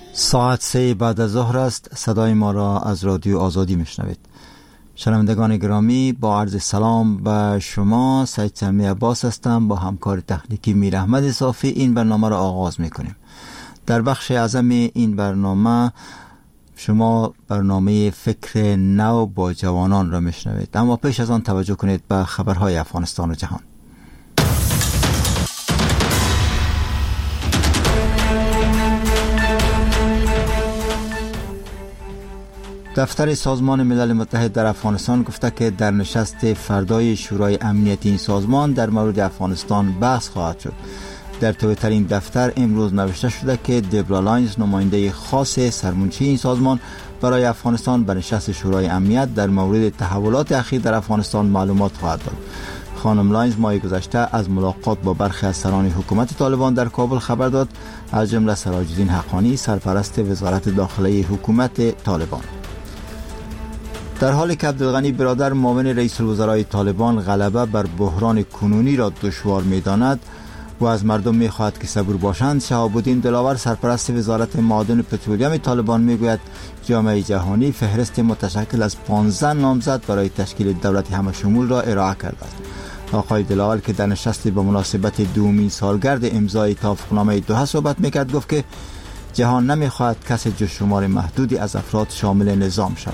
ساعت 3 بعد از ظهر است. صدای ما را از رادیو آزادی میشنوید. شنوندگان گرامی، با عرض سلام به شما، سید سمی عباس هستم. با همکار تکنیکی میر احمد صافی این برنامه را آغاز میکنیم. در بخش اعظم این برنامه شما برنامه فکر نو با جوانان را میشنوید، اما پیش از آن توجه کنید به خبرهای افغانستان و جهان. دفتر سازمان ملل متحد در افغانستان گفته که در نشست فردای شورای امنیتی این سازمان در مورد افغانستان بحث خواهد شد. در توییتر این دفتر امروز نوشته شده که دبرا لاینز، نماینده خاص سرمنشی این سازمان برای افغانستان، به نشست شورای امنیت در مورد تحولات اخیر در افغانستان معلومات خواهد داد. خانم لاینز ماه گذشته از ملاقات با برخی از سران حکومت طالبان در کابل خبر داد، از جمله سراج الدین حقانی، سرپرست وزارت داخلی حکومت طالبان. در حالی که عبدالغنی برادر، معاون رئیس الوزرای طالبان، غلبه بر بحران کنونی را دشوار می‌داند و از مردم می‌خواهد که صبور باشند، شهاب الدین دلاور، سرپرست وزارت معادن و پترولیوم طالبان، می‌گوید جامعه جهانی فهرست متشکل از 15 نامزد برای تشکیل دولت همه‌شمول را ارائه کرده است. آقای دلاور که در نشستی به مناسبت دومین سالگرد امضای توافقنامه دوحه صحبت می‌کرد، گفت که جهان نمی‌خواهد کسی جز شمار محدودی از افراد شامل نظام شود.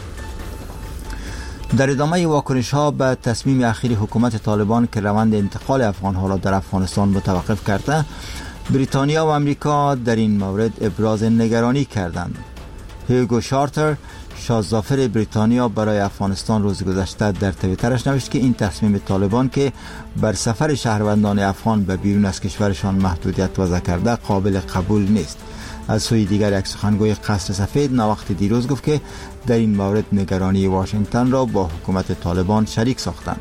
در ادامه واکنش‌ها به تصمیم اخیر حکومت طالبان که روند انتقال افغان‌ها را در افغانستان متوقف کرده، بریتانیا و امریکا در این مورد ابراز نگرانی کردند. هیوگو شارتر، شاهزاده بریتانیا، برای افغانستان روز گذشته در توییترش نوشت که این تصمیم طالبان که بر سفر شهروندان افغان به بیرون از کشورشان محدودیت وضع کرده قابل قبول نیست. از سوی دیگر یک سخنگوی قصر سفید ناوقت دیروز گفت که در این مورد نگرانی واشنگتن را با حکومت طالبان شریک ساختند.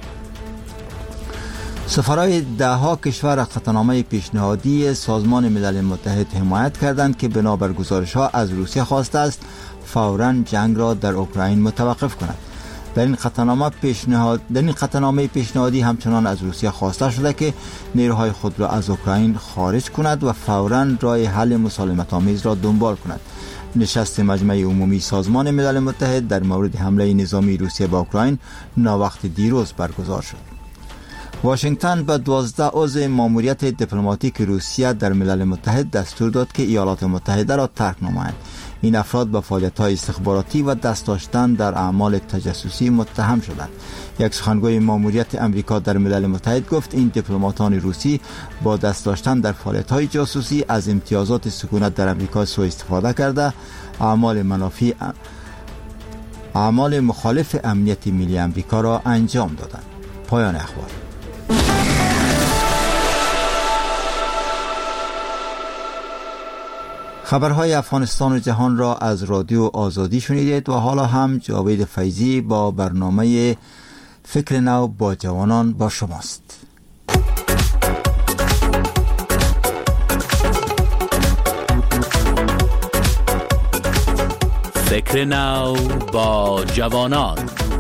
سفرای دهها کشور قطعنامه پیشنهادی سازمان ملل متحد حمایت کردند که بنابر گزارش‌ها از روسیه خواسته است فوراً جنگ را در اوکراین متوقف کند. در این قطعنامه پیشنهادی همچنان از روسیه خواسته شده که نیروهای خود را از اوکراین خارج کند و فوراً راه حل مسالمت‌آمیز را دنبال کند. نشست مجمع عمومی سازمان ملل متحد در مورد حمله نظامی روسیه به اوکراین ناوقت دیروز برگزار شد. واشنگتن به 12 عضو ماموریت دیپلماتیک روسیه در ملل متحد دستور داد که ایالات متحده را ترک نمایند. این افراد به فعالیت‌های استخباراتی و دست داشتن در اعمال تجسسی متهم شدند. یک سخنگوی ماموریت امریکا در ملل متحد گفت این دیپلماتان روسی با دست داشتن در فعالیت‌های جاسوسی از امتیازات سکونت در امریکا سوء استفاده کرده اعمال مخالف امنیت ملی امریکا را انجام دادند. پایان اخبار. خبرهای افغانستان و جهان را از رادیو آزادی شنیدید و حالا هم جاوید فیضی با برنامه فکر نو با جوانان با شماست. فکر نو با جوانان.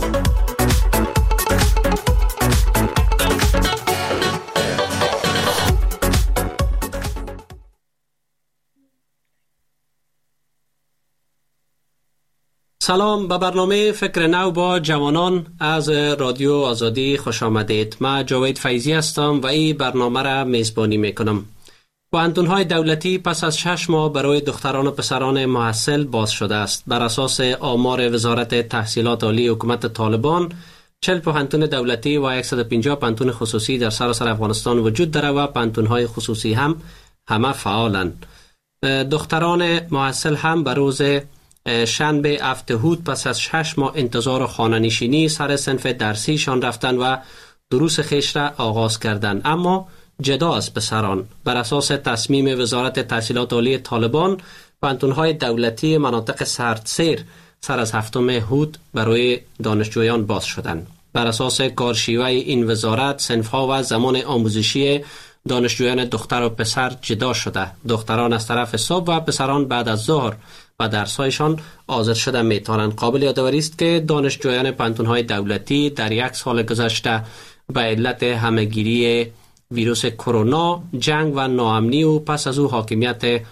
سلام، به برنامه فکر نو با جوانان از رادیو آزادی خوش آمدید. من جاوید فیضی هستم و این برنامه را میزبانی میکنم. پوهنتون‌های دولتی پس از 6 ماه برای دختران و پسران محصل باز شده است. بر اساس آمار وزارت تحصیلات عالی حکومت طالبان، 40 پوهنتون دولتی و 150 پوهنتون خصوصی در سراسر افغانستان وجود دارد و پوهنتون‌های خصوصی هم همه فعالند. دختران محصل هم به روز شنبه هفته پس از 6 ماه انتظار خانه نشینی سر صنف درسیشان رفتن و دروس خیش را آغاز کردند. اما جدا از پسران، بر اساس تصمیم وزارت تحصیلات عالی طالبان، پوهنتون‌های دولتی مناطق سردسیر سر از 7 هود برای دانشجویان باز شدند. بر اساس کارشیوه این وزارت، صنف‌ها و زمان آموزشی دانشجویان دختر و پسر جدا شده. دختران از طرف صبح و پسران بعد از ظهر و درس‌هایشان حاضر شده می‌توانند. قابل یادآوری است که دانشجویان پوهنتون‌های دولتی در 1 سال گذشته به علت همه‌گیری ویروس کرونا، جنگ و ناامنی و پس از او حاکمیت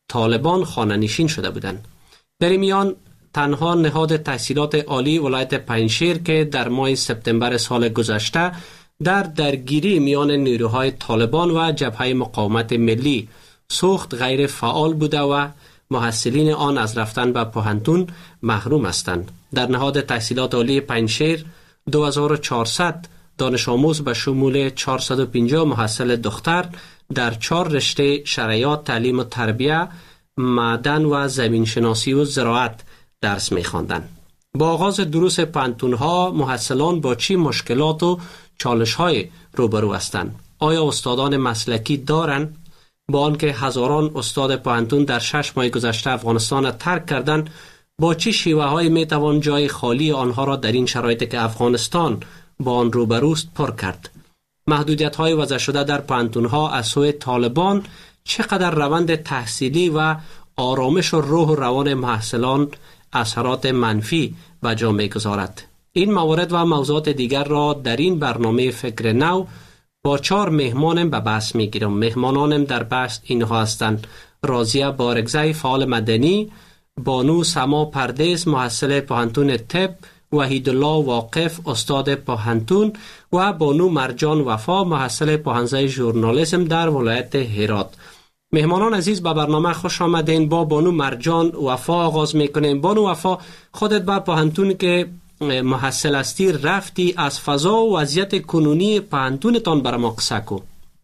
طالبان خانه‌نشین شده بودند. در این میان تنها نهاد تحصیلات عالی ولایت پنجشیر که در ماه سپتامبر سال گذشته در درگیری میان نیروهای طالبان و جبهه مقاومت ملی سوخت غیر فعال بوده و محصلین آن از رفتن به پوهنتون محروم هستند. در نهاد تحصیلات عالی پنجشیر 2400 دانش آموز به شمول 450 محصل دختر در 4 رشته شرایط، تعلیم و تربیه، معدن و زمین شناسی و زراعت درس می‌خواندند. با آغاز دروس پوهنتون‌ها محصلان با چی مشکلات و چالش‌های روبرو هستند؟ آیا استادان مسلکی دارند؟ با آنکه هزاران استاد پوهنتون در 6 ماه گذشته افغانستان را ترک کردند، با چه شیوه‌هایی می‌توان جای خالی آنها را در این شرایطی که افغانستان با آن روبروست پر کرد؟ محدودیت‌های وضع شده در پوهنتون‌ها از سوی طالبان چقدر روند تحصیلی و آرامش و روح و روان محصلان اثرات منفی به جا می‌گذارد؟ این موارد و موضوعات دیگر را در این برنامه فکر نو با 4 مهمانم به بحث می‌گیرم. مهمانانم در بحث اینها هستند: راضیه بارگزی، فعال مدنی، بانو سما پردیس، محصل پوهنتون طب، وحیدالله واقف، استاد پوهنتون، و بانو مرجان وفا، محصل پوهنځی ژورنالیسم در ولایت هرات. مهمانان عزیز به برنامه خوش آمدین. با بانو مرجان وفا آغاز میکنیم. بانو وفا، خودت به پوهنتون که محصل هستی رفتی، از فضا و وضعیت کنونی پوهنتونتان برای ما قصه کو.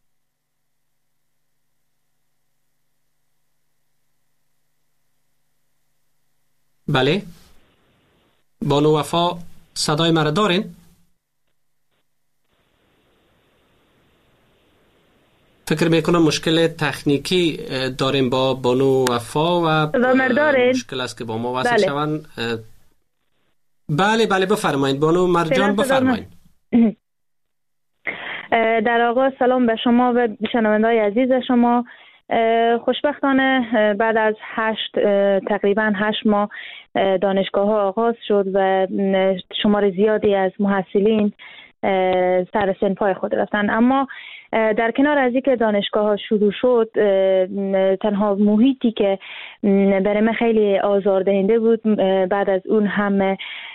بله بانو وفا، صدای مرا دارین؟ فکر میکنم مشکل تکنیکی داریم با بانو وفا و مشکل است که با ما وصل شوند. بله بفرمایید بانو مرجان، بفرمایید. در آغاز سلام به شما و شنونده‌های عزیز شما. خوشبختانه بعد از تقریبا 8 ماه دانشگاه ها آغاز شد و شمار زیادی از محصلین سر سنفای خود رفتن. اما در کنار از اینکه دانشگاه ها شروع شد، تنها محیطی که برای من خیلی آزاردهنده بود بعد از اون هم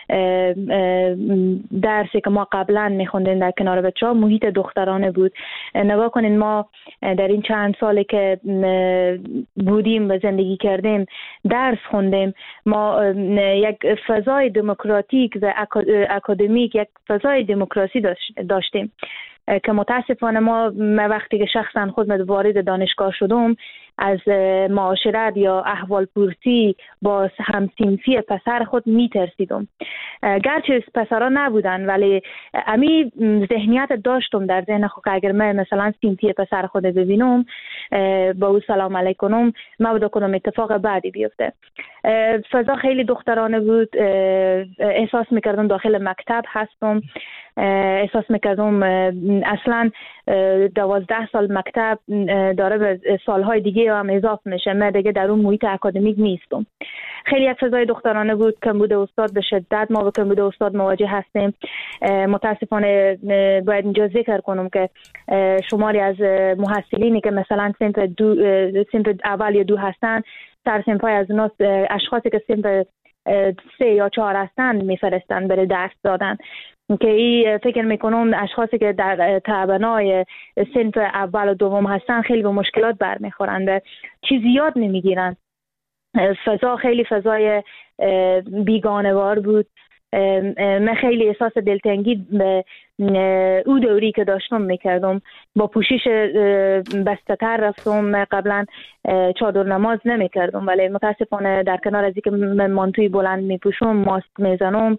درسی که ما قبلا میخوندیم در کنار بچه ها، محیط دخترانه بود. نگاه کنین، ما در این چند سالی که بودیم و زندگی کردیم درس خوندیم، ما یک فضای دموکراتیک و اکادمیک، یک فضای دموکراسی داشتیم که متاسفانه ما وقتی که شخصا خود وارد دانشگاه شدم، از معاشرت یا احوال پرسی با همسنفی پسر خود میترسیدم. گرچه پسرها نبودن ولی امی ذهنیت داشتم در ذهن خود که اگر من مثلا سنفی پسر خود ببینم با او سلام علیکم، مبادا کنم اتفاق بعدی بیفته. فضا خیلی دخترانه بود. احساس میکردم داخل مکتب هستم. احساس میکردم اصلا 12 سال مکتب داره به سالهای دیگه هم اضافه میشه، من دیگه در اون محیط اکادمیک نیستم. خیلی یک فضای دخترانه بود. کمبود استاد به شدت ما با کمبود استاد مواجه هستیم. متاسفانه باید اینجا ذکر کنم که شماری از محصلینی که مثلا صنف اول یا 2 هستن، سر صنفای از اونها اشخاصی که صنف 3 یا 4 هستن میفرستن برای درس دادن، که این فکر میکنم اشخاصی که در تعبنای صنف اول و دوم هستن خیلی به مشکلات برمیخورند، چیزی یاد نمیگیرن. فضا خیلی فضای بیگانه‌وار بود. من خیلی احساس دلتنگی به او دوری که داشتم میکردم. با پوشش بسته تر رفتم. قبلا چادر نماز نمیکردم ولی متاسفانه در کنار از اینکه من مانتوی بلند میپوشم، ماسک میزنم،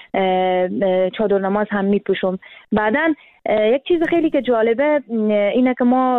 چادر نماز هم میپوشم. بعدن یک چیز خیلی که جالبه اینه که ما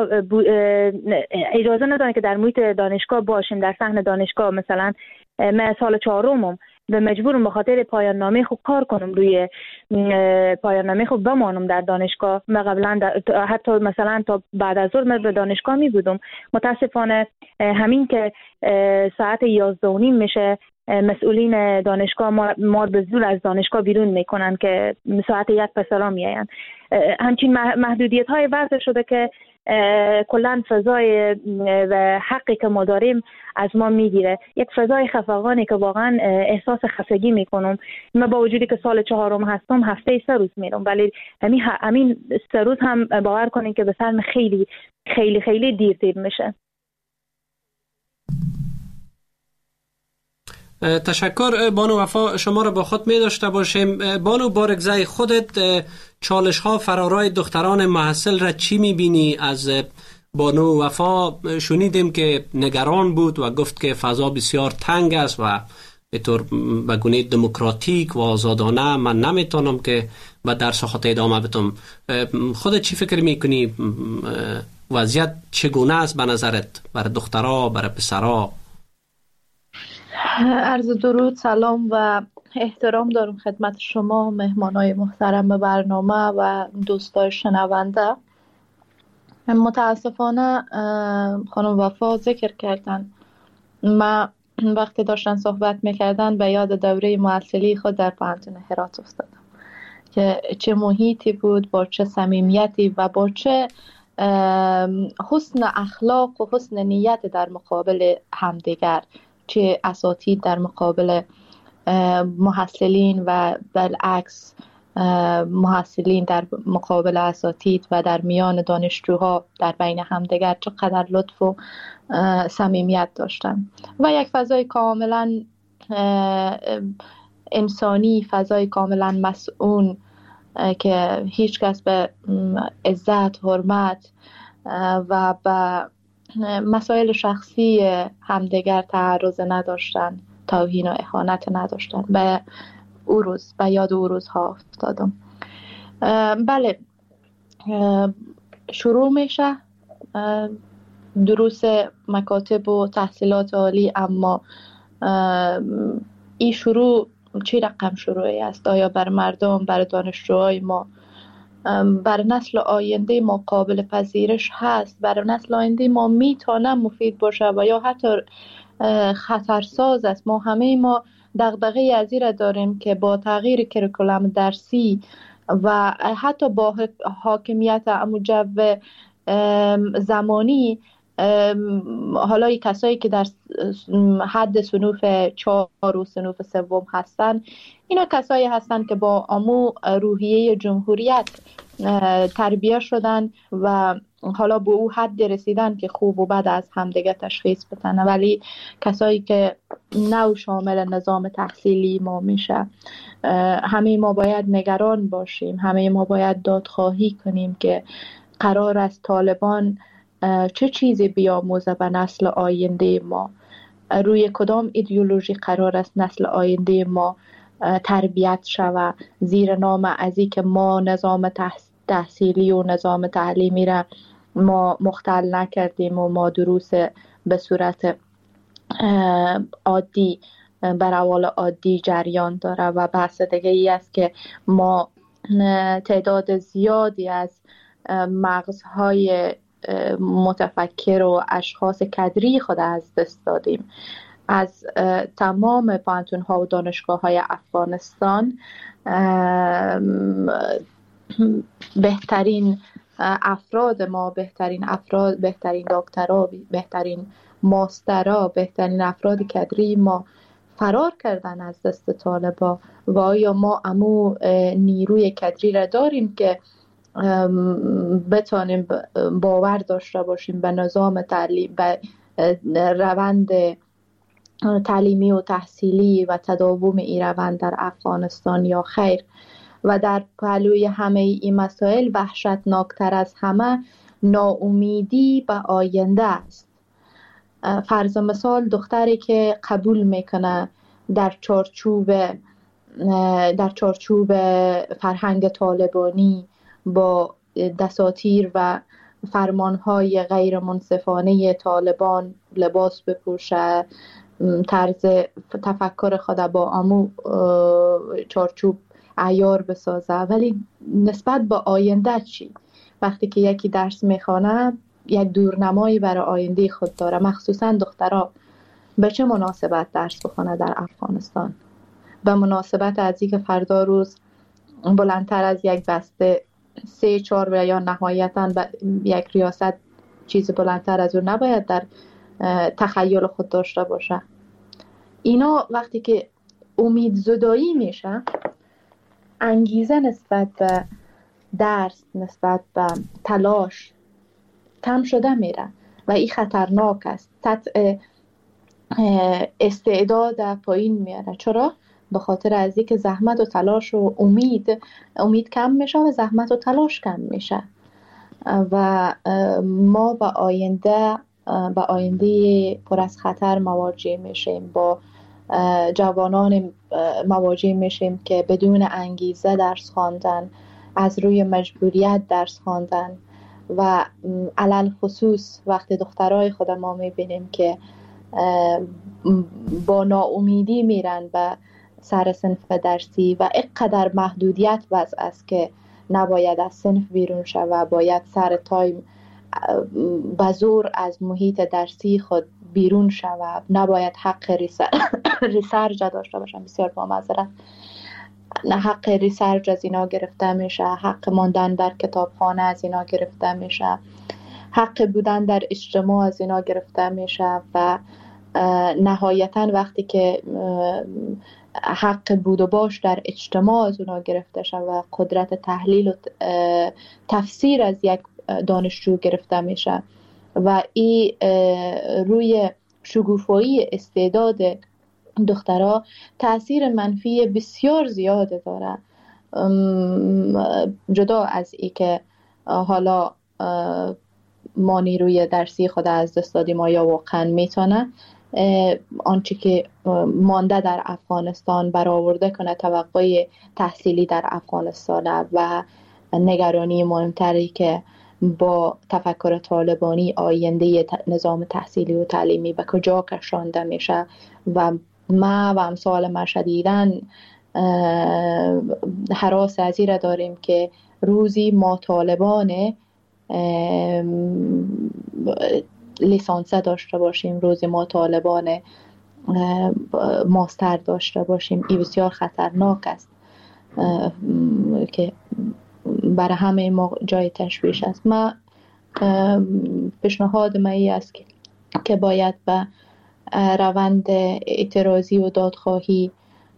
اجازه ندارن که در محیط دانشگاه باشیم، در صحن دانشگاه. مثلا من سال 4م و مجبورم به خاطر پایان نامه خود کار کنم، روی پایان نامه خود بمانم در دانشگاه. من قبلا حتی مثلا تا بعد از ظهر من به دانشگاه می بودم. متاسفانه همین که ساعت 11:30 میشه، مسئولین دانشگاه ما به زور از دانشگاه بیرون میکنن که ساعت 1 پسرا میاین. همچین محدودیت های وضع شده که کلا فضای و حقی که ما داریم از ما میگیره. یک فضای خفقانی که واقعا احساس خستگی میکنم. من با وجودی که سال 4 هستم هفته 3 روز میرم، ولی همین 3 روز هم باور کنین که به سرم خیلی خیلی خیلی دیر میشه. تشکر بانو وفا، شما را با خود می داشته باشیم. بانو بارگزای، خودت چالش ها فرارای دختران محصل را چی می بینی؟ از بانو وفا شنیدیم که نگران بود و گفت که فضا بسیار تنگ است و به طور به گونه دموکراتیک و آزادانه من نمیتونم که به درس خود ادامه بدم. خودت چی فکر میکنی؟ وضعیت چگونه است به نظرت برای دخترها، برای پسرها؟ عرض درود، سلام و احترام دارم خدمت شما مهمانای محترم برنامه و دوستای شنونده. متاسفانه خانم وفا ذکر کردن، من وقتی داشتن صحبت میکردن به یاد دوره معسلی خود در پانتون هرات افتادم که چه محیطی بود، با چه صمیمیتی و با چه حسن اخلاق و حسن نیت در مقابل همدیگر، چه اساتید در مقابل محصلین و بالعکس محصلین در مقابل اساتید و در میان دانشجوها در بین همدیگر چقدر لطف و صمیمیت داشتن و یک فضای کاملا انسانی، فضای کاملا مسئول که هیچ کس به عزت، حرمت و به مسائل شخصی همدیگر تعرض نداشتن، توهین و اهانت نداشتن. به او روز، به یاد او روزها افتادم. بله، شروع میشه دروس مکاتب و تحصیلات عالی، اما این شروع چی رقم شروعی است؟ آیا بر مردم، بر دانشجوهای ما، بر نسل آینده ما قابل پذیرش هست؟ بر نسل آینده ما میتونه مفید باشه و یا حتی خطرساز است؟ ما دغدغه از این را داریم که با تغییر کریکولوم درسی و حتی با حاکمیت جو زمانی، حالا کسایی که در حد صنوف 4 و صنوف 3 هستن، اینا کسایی هستن که با امو روحیه جمهوریت تربیه شدن و حالا به او حد رسیدن که خوب و بد از همدیگه تشخیص بدن. ولی کسایی که نو شامل نظام تحصیلی ما میشه، همه ما باید نگران باشیم، همه ما باید دادخواهی کنیم که قرار است طالبان چه چیزی بیاموزه به نسل آینده ما، روی کدام ایدئولوژی قرار است نسل آینده ما تربیت شود، زیر نام ازی که ما نظام تحصیلی و نظام تعلیمی را ما مختل نکردیم و ما دروس به صورت عادی بر روال عادی جریان داره. و بحث دیگه ای است که ما تعداد زیادی از مغزهای متفکر و اشخاص کدری خود از دست دادیم. از تمام پانتون ها و دانشگاه های افغانستان بهترین افراد ما، بهترین دکترها، بهترین ماسترها، بهترین افراد کدری ما فرار کردن از دست طالبا. و آیا ما امو نیروی کدری را داریم که بتانیم باور داشته باشیم به نظام تعلیم، به روند تعلیمی و تحصیلی و تداوم این روند در افغانستان یا خیر؟ و در پهلوی همه این مسائل وحشتناکتر از همه ناامیدی به آینده است. فرض مثال دختری که قبول میکنه در چارچوب فرهنگ طالبانی با دساتیر و فرمانهای غیر منصفانه طالبان لباس بپوشه، طرز تفکر خود با امو چارچوب عیار بسازه، ولی نسبت به آینده چی؟ وقتی که یکی درس میخوانه یک دورنمایی برای آینده خود داره. مخصوصا دخترها به چه مناسبت درس بخونه در افغانستان؟ به مناسبت از اینکه فردا روز بلندتر از یک بسته 3-4 و یا نهایتاً یک ریاست چیز بلندتر از اون نباید در تخیل خود داشته باشه. اینا وقتی که امید زدایی میشه، انگیزه نسبت به درس، نسبت به تلاش کم شده میره و این خطرناک است. استعداد پایین میاره. چرا؟ به خاطر از اینکه زحمت و تلاش و امید کم میشه و زحمت و تلاش کم میشه و ما به آینده پر از خطر مواجه میشیم. با جوانان مواجه میشیم که بدون انگیزه درس خواندن، از روی مجبوریت درس خواندن و علل خصوص وقتی دخترای خود ما میبینیم که با ناامیدی میرن به سر صنف درسی و اینقدر محدودیت وضع است که نباید از صنف بیرون شود، باید سر تایم به زور از محیط درسی خود بیرون شود، نباید حق ریسرچ داشته باشم، بسیار با معذرت، نه حق ریسرچ از اینا گرفته میشه، حق ماندن در کتابخانه از اینا گرفته میشه، حق بودن در اجتماع از اینا گرفته میشه و نهایتا وقتی که حق بود و باش در اجتماع از اونا گرفته شد و قدرت تحلیل و تفسیر از یک دانشجو گرفته میشه و این روی شگوفایی استعداد دخترها تأثیر منفی بسیار زیاد داره. جدا از ای که حالا ما نیروی درسی خود از دست دادیم یا واقعا میتونه آنچه که مانده در افغانستان برآورده کنه توقع تحصیلی در افغانستان و نگرانی مهمتری که با تفکر طالبانی آینده نظام تحصیلی و تعلیمی به کجا کشانده میشه و ما و امثال ما شدیداً هراس از این را داریم که روزی ما طالبان لیسانسه داشته باشیم، روزی ما طالبان ماستر داشته باشیم. این بسیار خطرناک است که برای همه ما جای تشویش است. ما پیشنهاد من این است که باید به روند اعتراضی و دادخواهی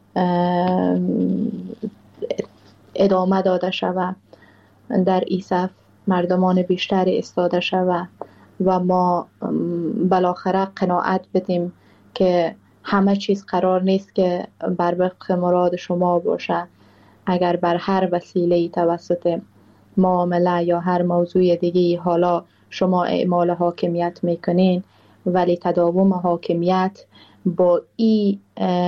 ادامه داده شود، در این صف مردمان بیشتری ایستاده شود و ما بالاخره قناعت بدیم که همه چیز قرار نیست که بر وفق مراد شما باشه. اگر بر هر وسیله توسط معامله یا هر موضوع دیگه حالا شما اعمال حاکمیت میکنین، ولی تداوم حاکمیت با این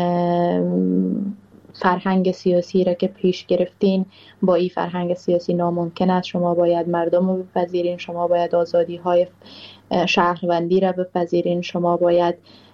فرهنگ سیاسی را که پیش گرفتین، با این فرهنگ سیاسی ناممکن است. شما باید مردم رو بپذیرین، شما باید آزادی های شهروندی را بپذیرین، شما باید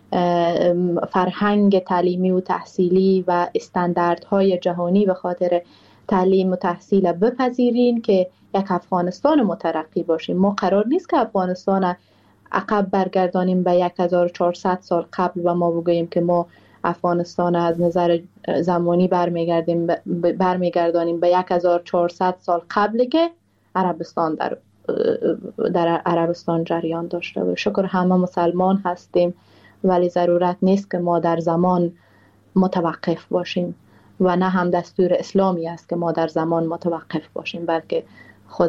فرهنگ تعلیمی و تحصیلی و استانداردهای جهانی به خاطر تعلیم و تحصیل بپذیرین که یک افغانستان مترقی باشیم. ما قرار نیست که افغانستان عقب برگردانیم به 1400 سال قبل و ما بگوییم که ما افغانستان از نظر زمانی برمیگردانیم به 1400 سال قبل که عربستان در عربستان جریان داشته و شکر همه مسلمان هستیم، ولی ضرورت نیست که ما در زمان متوقف باشیم و نه هم دستور اسلامی است که ما در زمان متوقف باشیم، بلکه خود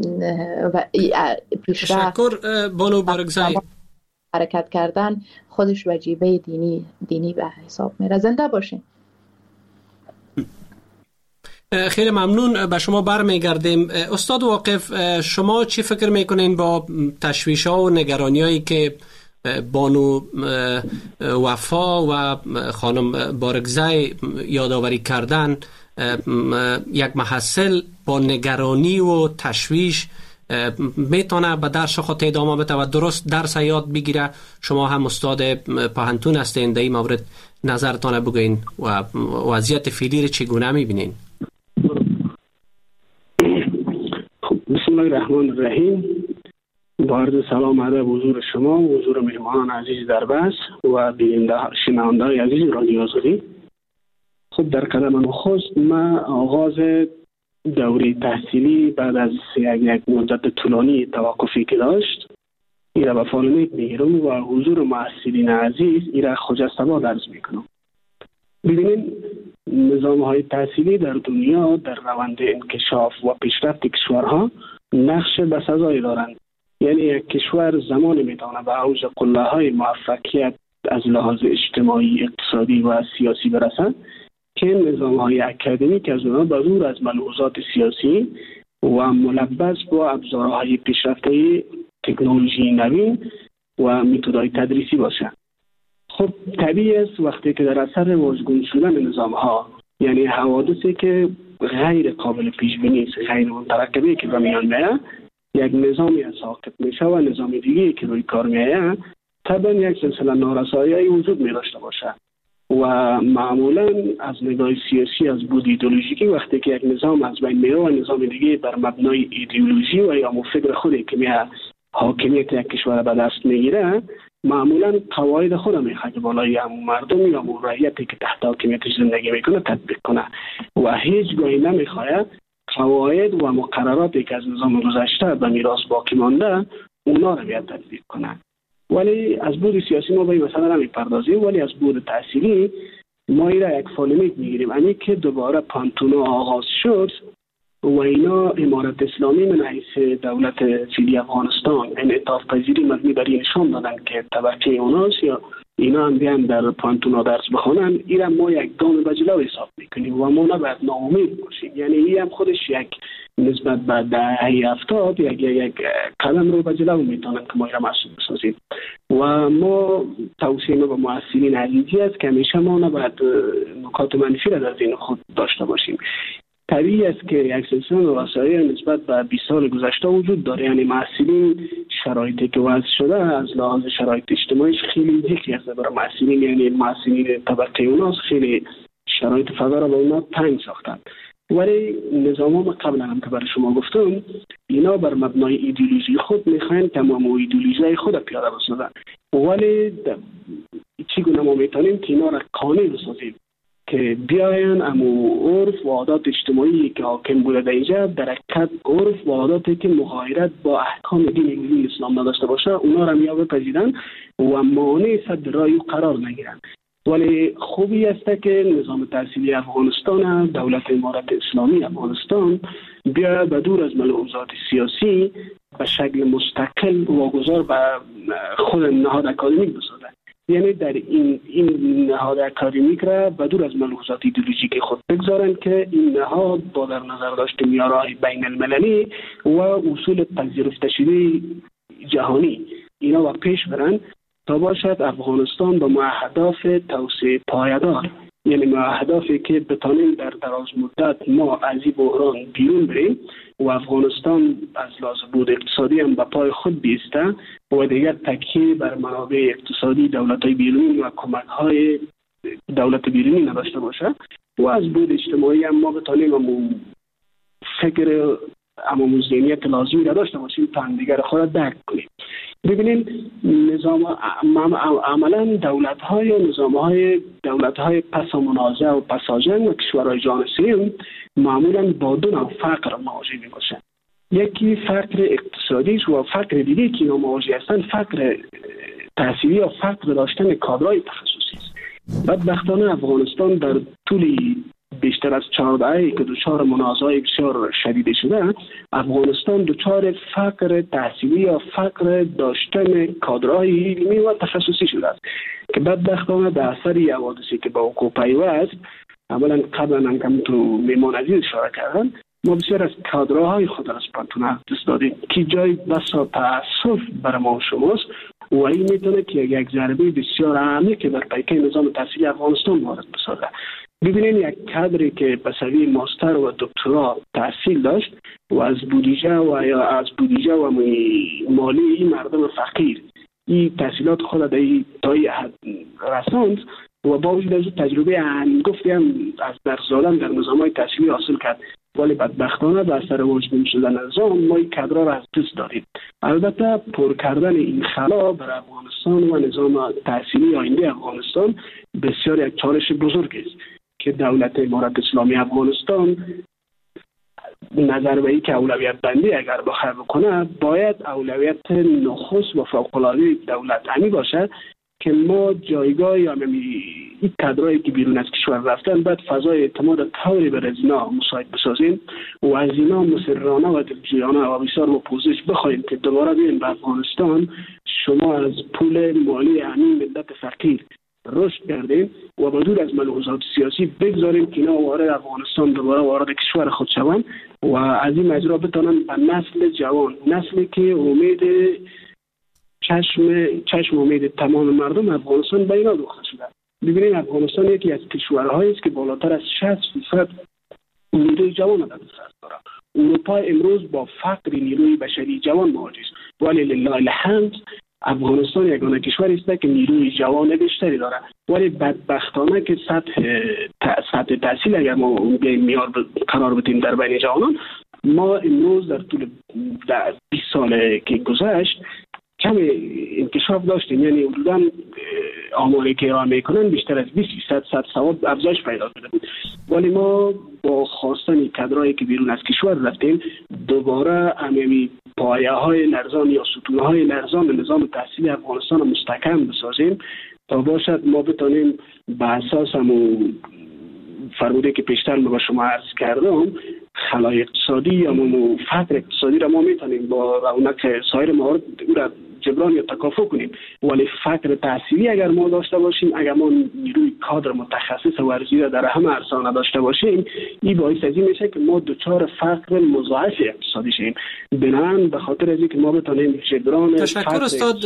پیشرفت تشکر بانو بارگزای. حرکت کردن خودش وجیبه دینی به حساب میره. زنده باشین. خیلی ممنون. به شما برمیگردیم. استاد واقف، شما چی فکر میکنین با تشویش ها و نگرانی هایی که بانو وفا و خانم بارگزای یادآوری کردن؟ یک محصل با نگرانی و تشویش میتونه به درس خود ادامه بده و درست درس یاد بگیره؟ شما هم استاد پوهنتون هستین، در این مورد نظرتان بگوین و وضعیت فعلی رو چگونه میبینین؟ بسم الله الرحمن الرحیم. با عرض سلام ادب حضور شما و حضور مهمانان عزیز در بحث و شنوندگان عزیز رادیو آزادی. خب در قدم نخست من آغاز دوره تحصیلی بعد از یک مدت طولانی توقفی که داشت ایره به فالونیت میگیرم و حضور معصرین عزیز ایره خجسته درس میکنم. ببینید نظام های تحصیلی در دنیا در روند انکشاف و پیشرفت کشورها نقش بسزایی دارند. یعنی یک کشور زمانی میتونه به اوج قله های موفقیت از لحاظ اجتماعی، اقتصادی و سیاسی برسند که نظام های اکادمیک از اونها به دور از ملحوظات سیاسی و ملبس با ابزارهای پیشرفته تکنولوژی نوین و متدهای تدریسی باشند. خب طبیعی است وقتی که در اثر واژگون شدن نظام ها، یعنی حوادثی که غیر قابل پیش بینی است، غیر مترقبه که به میان میاد، یک نظامی ساقط میشه و نظام دیگه که روی کار میاد، طبعا یک سلسله نارسایی وجود می داشته باشه و معمولا از نگاه سیاسی، از بود ایدئولوژیکی، وقتی که یک نظام از بین میره و نظام دیگه بر مبنای ایدئولوژی و یا فکر خودی که میاد حاکمیت یک کشور به دست میگیره، معمولا قواعد خود میخواد که بالای مردم یا رعیتی که تحت حاکمیتش زندگی میکنه تطبیق کنه و هیچ گاهی نمیخواد قواعد و مقرراتی که از نظام گذشته به میراث باقی مانده اونا رو بیاد تطبیق کنه. ولی از بود سیاسی ما به این مسئله نمیپردازیم، ولی از بود تحصیلی ما ایره یک فالونیت میگیریم. امی که دوباره پانتونا آغاز شد و اینا امارت اسلامی من حیث دولت فعلی افغانستان انعطاف پذیری مبنی بر این نشان دادن که طبقه اوناست یا اینا هم بیان در پانتونا درس بخونن، ایره ما یک گام به جلو حساب میکنیم و ما نباید ناامید باشیم. یعنی این هم خودش یک نسبت به دهه 70 یک قدم رو به جلو میتونن که ما ایره مسئول بسازیم و ما توصیه ما به معصرین عزیزی است که همیشه ما نباید نکات منفی را در ذهن خود داشته باشیم. طبیعی است که یک سلسله نارسایی نسبت به 20 سال گذشته وجود داره. یعنی معصرین شرایطی که وضع شده از لحاظ شرایط اجتماعیش خیلی ذکری است برای معصرین، یعنی معصرین طبقه اوناست خیلی شرایط فضا را به اونا تنگ ساختن. ولی نظام ها قبلا هم که برای شما گفتم اینا بر مبنای ایدئولوژی خود میخواین تمام ایدئولوژی خود پیاده بسازن، ولی چگونه ما میتونیم که اینا را قانون بسازیم که بیاین امو عرف و عادات اجتماعی که حاکم بوده در اینجا در حقیقت عرف و عاداتی که مغایرت با احکام دین ملی اسلام نداشته باشه اونا را میابه پذیرن و مانع صد رای قرار نگیرن. ولی خوبی است که نظام تحصیلی افغانستان، دولت امارت اسلامی افغانستان بیا به دور از ملحوظات سیاسی به شکل مستقل واگذار به خود نهاد اکادمیک بسازه. یعنی در این نهاد اکادمیک را به دور از ملحوظات ایدئولوژیک خود بگذارن که این نهاد با در نظر داشت معیارهای بین المللی و اصول پذیرفته شده جهانی اینا و پیش برن تا باشد افغانستان به اهداف توسعه پایدار، یعنی اهدافی که بتانیم در دراز مدت ما از این بحران بیرون بریم و افغانستان از لحاظ بود اقتصادی هم به پای خود بیسته و دیگر تکیه بر منابع اقتصادی دولت‌های بیرونی و کمک‌های دولت بیرونی نداشته باشه و از بود اجتماعی هم ما بتانیم فکر امام ذهنیت لازمی را داشته باشیم تا دیگر خود درک کنیم. ببینید نظام عملا دولت‌های و نظام‌های دولت‌های پس منازعه و پساجنگ و کشورهای جهان سوم معمولا با دو نوع فقر مواجه می‌باشند. یکی فقر اقتصادی و فقر دیگه که اینا مواجه هستند فقر تحصیلی یا فقر داشتن کادرهای تخصصی است. بدبختانه افغانستان در طول بیشتر از 4 دهه که دچار منازعه بسیار شدید شده، افغانستان دچار فقر تحصیلی یا فقر داشتن کادرهای علمی و تخصصی شده است که بدبختانه به اثر حوادثی که با وقوع پیوست، اولا قبلا هم تو میمان عزیز اشاره کردن، ما بسیار از کادرهای خود را از پانتون دست دادیم که جای بسا تأسف بر ما شماست و این میتونه که یک ضربه بسیار عمیق که بر پیکه نظام تحصیلی افغانستان وارد بسازه. ببینید یک کادری که به سوی ماستر و دکترا تحصیل داشت و از بودجه و مالی مردم فقیر این تحصیلات خود تا این حد رساند و با وجود از تجربه گفتی هم از درس دادن در نظام‌های تحصیلی حاصل کرد، ولی بدبختانه به اثر وجود شدن نظام ما این کادرها را از دست دادیم. البته پر کردن این خلا بر افغانستان و نظام تحصیلی آینده افغانستان بسیار یک چالش بزرگ است که دولت امارت اسلامی افغانستان نظر به این که اولویت بندی اگر بخواه بکنه باید اولویت نخست و فوق‌العاده دولت همی باشه که ما جایگاه یا این کادرایی که بیرون از کشور رفتن باید فضای اعتماد طوری بر از اینا مساعد بسازیم و از اینا مسررانه و دلجویانه و بسیار با پوزش بخواهیم که دوباره بیاین به افغانستان شما از پول مالی همین ملت فقیر رشد کردیم و بدون از ملحوظات سیاسی بگذاریم که اینا وارد افغانستان دوباره وارد کشور خود شوند و از این مجرا بتانن به نسل جوان، نسلی که امید چشم امید تمام مردم افغانستان به اینا دوخته شده. ببینید افغانستان یکی از کشورهایی است که بالاتر از 60% نیروی جوان در دست دارد. اروپا امروز با فقر نیروی بشری جوان مواجه است، ولی لله الحمد افغانستان یگانه کشوری است که نیروی جوان بیشتری دارد. ولی بدبختانه که سطح تحصیل اگر ما میار قرار بدیم در بین جوانان، ما امروز در طول 20 سال که گذشت کم انکشاف داشتیم، یعنی حدوداً آماری که ارائه میکنن بیشتر از 20% سواد افزایش پیدا کرده بود. ولی ما با خواستن کادرایی که بیرون از کشور رفتیم دوباره همین پایه های لرزان یا ستون های لرزان نظام تحصیلی افغانستان رو مستحکم بسازیم تا باشد ما بتانیم به اساس همون فرموده که پیشتر ما به شما عرض کردم خلای اقتصادی یا فقر اقتصادی را ما میتونیم با رونق سایر موارد را جبران یا تکافؤ کنیم. ولی فقر تحصیلی اگر ما داشته باشیم، اگر ما نیروی کادر متخصص و ورزی را در همه عرصه‌ها داشته باشیم، این باعث از این میشه که ما دچار فقر مضاعف اقتصادی شیم. بنابراین به خاطر از اینکه ما بتونیم جبران تشکر استاد.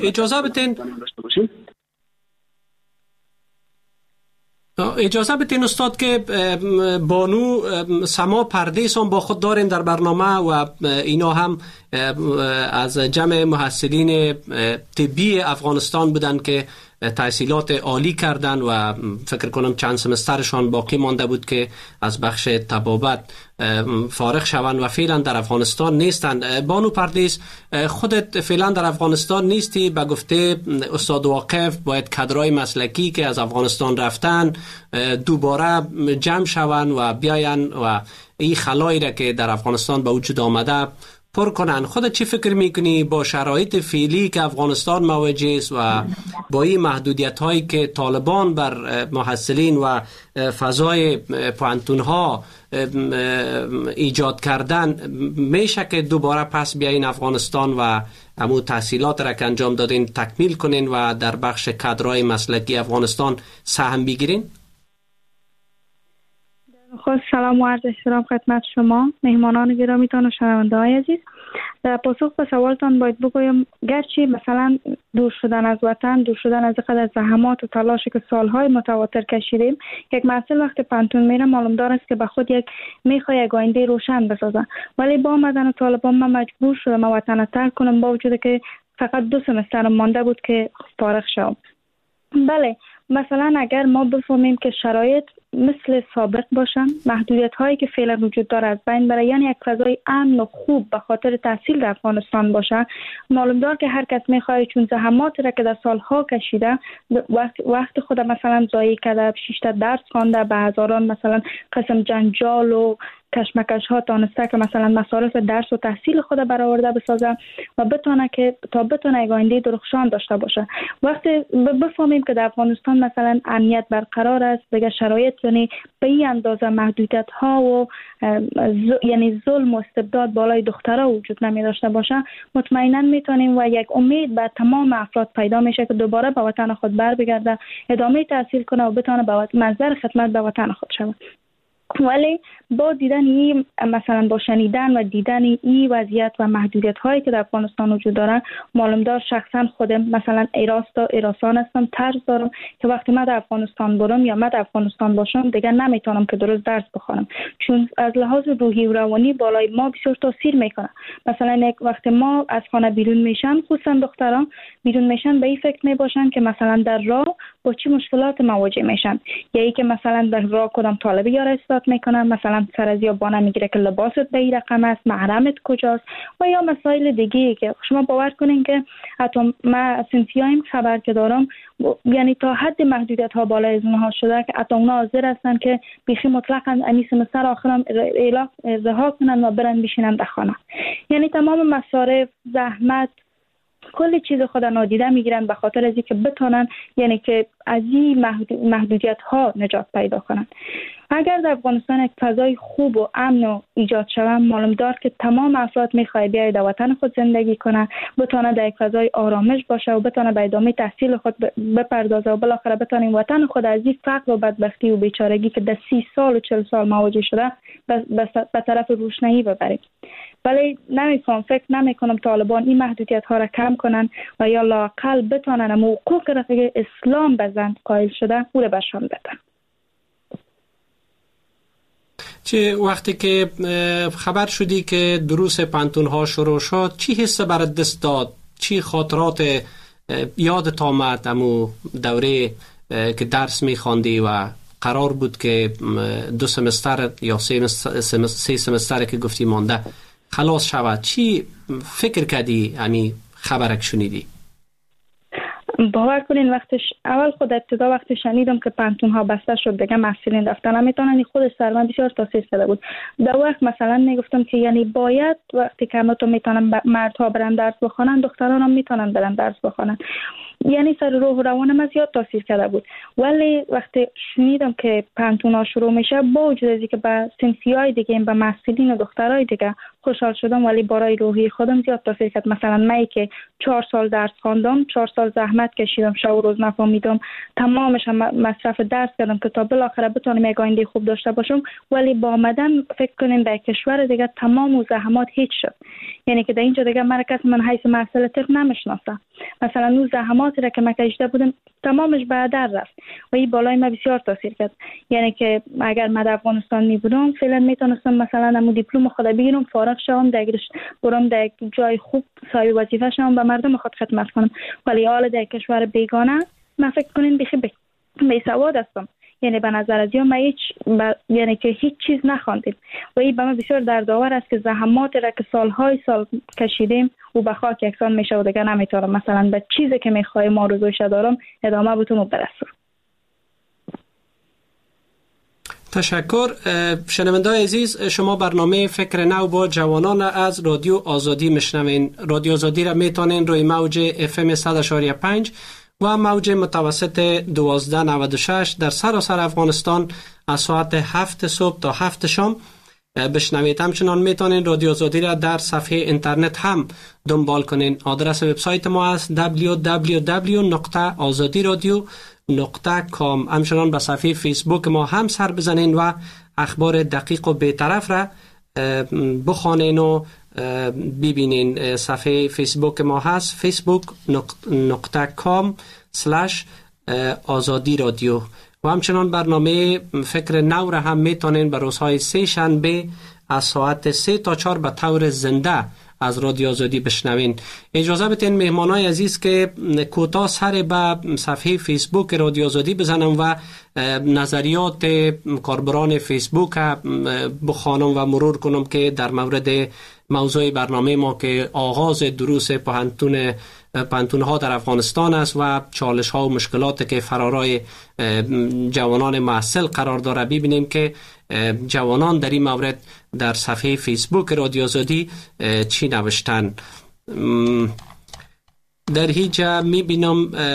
اجازه بدین استاد که بانو سما پردیس هم با خود داریم در برنامه و اینا هم از جمع محصلین طبی افغانستان بودن که تحصیلات عالی کردن و فکر کنم چند سمسترشان باقی مانده بود که از بخش طبابت فارغ شوند و فعلا در افغانستان نیستند. بانو پردیس، خودت فعلا در افغانستان نیستی. به گفته استاد واقف باید کادرای مسلکی که از افغانستان رفتن دوباره جمع شوند و بیاین و این خلایی را که در افغانستان به وجود آمده پر کنن. خودت چی فکر میکنی با شرایط فعلی که افغانستان مواجه است و با این محدودیت هایی که طالبان بر محصلین و فضای پوهنتون ها ایجاد کردن، میشه که دوباره پس بیاین افغانستان و همون تحصیلات را که انجام دادین تکمیل کنین و در بخش کادرای مسلکی افغانستان سهم بگیرین؟ خود سلام و عرض احترام خدمت شما مهمانان گرامیتان و شنونده‌های عزیز. در پاسخ به سوالتان باید بگویم گرچه مثلا دور شدن از وطن، دور شدن از قدر زحمات و تلاشی که سالهای متواتر کشیدیم، یک محصل وقت پانتون میره معلوم دار است که به خود میخواد یک آینده روشن بسازه. ولی با آمدن طالبان من مجبور شدم وطن ترک کنم با وجود که فقط 2 سمستر مانده بود که فارغ شدم. بله، مثلا اگر ما بفهمیم که شرایط مثل سابق باشن، محدودیت هایی که فعلا وجود داره از بین بره، یعنی یک فضای امن و خوب به خاطر تحصیل در افغانستان باشه، معلوم دار که هر کس میخواد چون زحماتی را که در سالها کشیده وقت خود مثلا ضایع کرده، 6 تا درس خوانده، به هزاران مثلا قسم جنجال و کشمکش ها تانسته که مثلا مصارف درس و تحصیل خود برآورده بسازه و بتونه که تا بتونه یک آینده درخشان داشته باشه. وقتی بفهمیم که در افغانستان مثلا امنیت برقرار است، دیگه شرایط یعنی به این اندازه محدودیت ها و یعنی ظلم و استبداد بالای دخترها وجود نمی داشته باشه، مطمئنا میتونیم و یک امید به تمام افراد پیدا میشه که دوباره به وطن خود بر بگرده، ادامه تحصیل کنه و بتونه به منظر خدمت به وطن خود شود. ولی با دیدن این مثلا با شنیدن و دیدن این وضعیت و محدودیت هایی که در افغانستان وجود داره، معلوم دار شخصا خودم مثلا ایراسان هستم، طرز دارم که وقتی من در افغانستان برم یا من در افغانستان باشم دیگه نمیتونم که درست درس بخونم، چون از لحاظ روحی و روانی بالای ما بسیار تاثیر میکنه. مثلا وقتی ما از خانه بیرون میشن، خصوصا دختران بیرون میشن، به این فکر میباشن که مثلا در راه با چی مشکلات مواجه میشن. یکی که مثلا در راه کدام طالبی یا را استاد میکنن، مثلا سر از یابانه میگیره که لباست به این رقم است، محرمت کجاست، و یا مسائل دیگه که شما باور کنین که حتی من سنفیایم خبر که دارم، یعنی تا حد محدودیت ها بالای از اونها شده که حتی اونا حاضر هستن که بیخی مطلقاً انیس مستر آخرم رها کنن و برن بشینن در خانه. یعنی تمام مصارف، زحمت، کل چیز خود نادیده میگیرن به خاطر از اینکه بتونن، یعنی که از این محدودیت ها نجات پیدا کنن. اگر در افغانستان یک فضای خوب و امن و ایجاد شود، معلوم دار که تمام افراد میخواد بیاید در وطن خود زندگی کنه، بتونه در یک فضای آرامش باشه و بتونه به ادامه تحصیل خود بپردازه و بالاخره بتونه وطن خود از این فقر و بدبختی و بیچارگی که در 30 سال و 40 سال مواجه شده به طرف روشنایی ببریم. ولی فکر نمیکنم طالبان این محدودیت ها را کم کنن و یا لااقل بتونن حقوق رفیق اسلام بزن قائل شده او را بشان بدن. چه وقتی که خبر شدی که دروس پانتون ها شروع شد، چی حس برات دست داد؟ چی خاطرات یادت آمد امو دوره که درس میخواندی و قرار بود که 2 سمستر یا 3 سمستر که گفتی مانده خلاص شود؟ چی فکر کردی امی خبرک شنیدی؟ باور کنین اول خود ابتدا وقتی شنیدم که پانتون ها بسته شد دیگه محصلین رفتن نمیتونن، خودش سر من بسیار تاثیر کرده بود. در وقت مثلا میگفتم که یعنی باید وقتی که تو میتونن مردها برن درس بخونن، دختران هم میتونن برن درس بخونن. یعنی سر روح و روانم زیاد تاثیر کرده بود. ولی وقتی شنیدم که پانتون ها شروع میشه، با وجود از اینکه به صنفیای دیگه، به محصلین و دخترای دیگه خوشحال شدم، ولی برای روحی خودم زیاد تاثیر کرد. مثلا من که 4 سال درس خواندم، 4 سال زحمت کشیدم، شب و روز نفهمیدم، تمامش مصرف درس کردم که تا بالاخره بتونم یک آینده خوب داشته باشم، ولی با آمدن فکر کنین در کشور دیگه تمام و زحمات هیچ شد. یعنی که در اینجا دیگه من کسی من حیث محصل طب نمیشناسه. مثلا اون زحماتی را که من کشیده بودم تمامش به هدر رفت و این بالای من بسیار تاثیر کرد. یعنی که اگر من در افغانستان می بودم فعلا میتونستم مثلا امو دیپلم خود بگیرم، فارغ شوم، برم در جای خوب صاحب وظیفه شوم، به مردم خود خدمت کنم. ولی حال در کشور بیگانه من فکر کنین بی سواد هستم. یعنی به نظر از یعنی که هیچ چیز نخواندیم و این به من بسیار دردآور است که زحمات را که سالهای سال کشیدیم و به خاک یکسان میشه و دیگه نمیتونم مثلا به چیزی که میخوایم آرزوش دارم ادامه بدم و برسم. تشکر. شنونده‌های عزیز، شما برنامه فکر نو با جوانان از رادیو آزادی میشنوین. رادیو آزادی را میتونین روی موج FM 100.5 و موج متوسط 1296 در سراسر افغانستان از ساعت 7 صبح تا 7 شام بشنوید. همچنان میتونین رادیو آزادی را در صفحه اینترنت هم دنبال کنین. آدرس وبسایت ما است www.azadiradio.com. همچنان به صفحه فیسبوک ما هم سر بزنین و اخبار دقیق و بی‌طرف را بخوانین و ببینین. صفحه فیسبوک ما هست facebook.com/azadi radio و همچنان برنامه فکر نو را هم میتونین به روزهای 3 شنبه از ساعت 3 تا 4 به طور زنده از رادیو آزادی بشنوین. اجازه بدین مهمانای عزیز که کوتاه سر به صفحه فیسبوک رادیو آزادی بزنم و نظریات کاربران فیسبوک بخوانم و مرور کنم که در مورد موضوع برنامه ما که آغاز دروس پانتون ها در افغانستان است و چالش ها و مشکلاتی که فرارای جوانان محصل قرار داره، ببینیم که جوانان در این مورد در صفحه فیسبوک رادیو آزادی چی نوشتن. در هیجا میبینم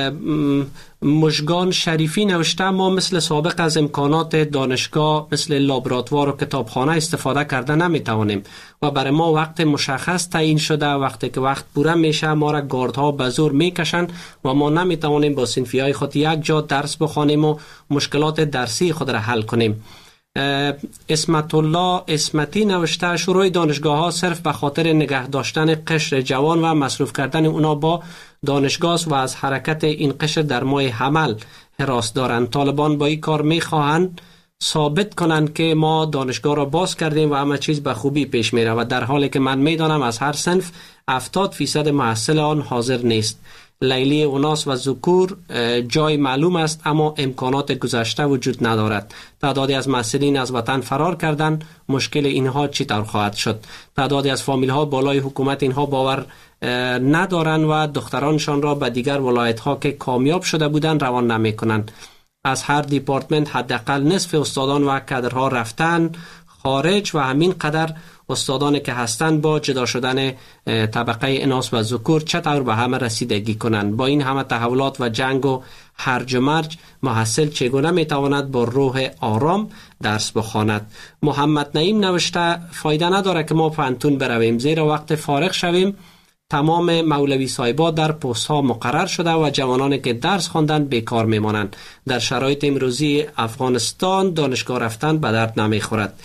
مژگان شریفی نوشته ما مثل سابق از امکانات دانشگاه مثل لابراتوار و کتابخانه استفاده کرده نمیتوانیم و برای ما وقت مشخص تعیین شده. وقتی که وقت پوره میشه ما را گاردها به زور میکشن و ما نمیتوانیم با صنفیای خود یک جا درس بخوانیم و مشکلات درسی خود را حل کنیم. اسمت الله اسمتی نوشته شروع دانشگاه ها صرف به خاطر نگه داشتن قشر جوان و مصروف کردن اونا با دانشگاه و از حرکت این قشر در ماه حمل حراس دارند. طالبان با این کار میخواهند ثابت کنند که ما دانشگاه را باز کردیم و همه چیز به خوبی پیش میره و در حالی که من میدانم از هر صنف 70% محصل آن حاضر نیست. لیلی اوناس و ذکور جای معلوم است، اما امکانات گذشته وجود ندارد. تعدادی از مسئولین از وطن فرار کردند. مشکل اینها چطور خواهد شد؟ تعدادی از فامیل ها بالای حکومت اینها باور ندارند و دخترانشان را به دیگر ولایت ها که کامیاب شده بودند روان نمی کنند. از هر دیپارتمنت حداقل نصف استادان و کادرها رفتن خارج و همین قدر استادانی که هستند با جدا شدن طبقه اناث و ذکور چطور به همه رسیدگی کنند؟ با این همه تحولات و جنگ و هرج و مرج محصل چگونه میتواند با روح آرام درس بخواند؟ محمد نعیم نوشته فایده نداره که ما پانتون برویم، زیرا وقت فارغ شویم تمام مولوی صاحبا در پست ها مقرر شده و جوانانی که درس خواندند بیکار میمانند. در شرایط امروزی افغانستان دانشگاه رفتن به درد نمیخورد.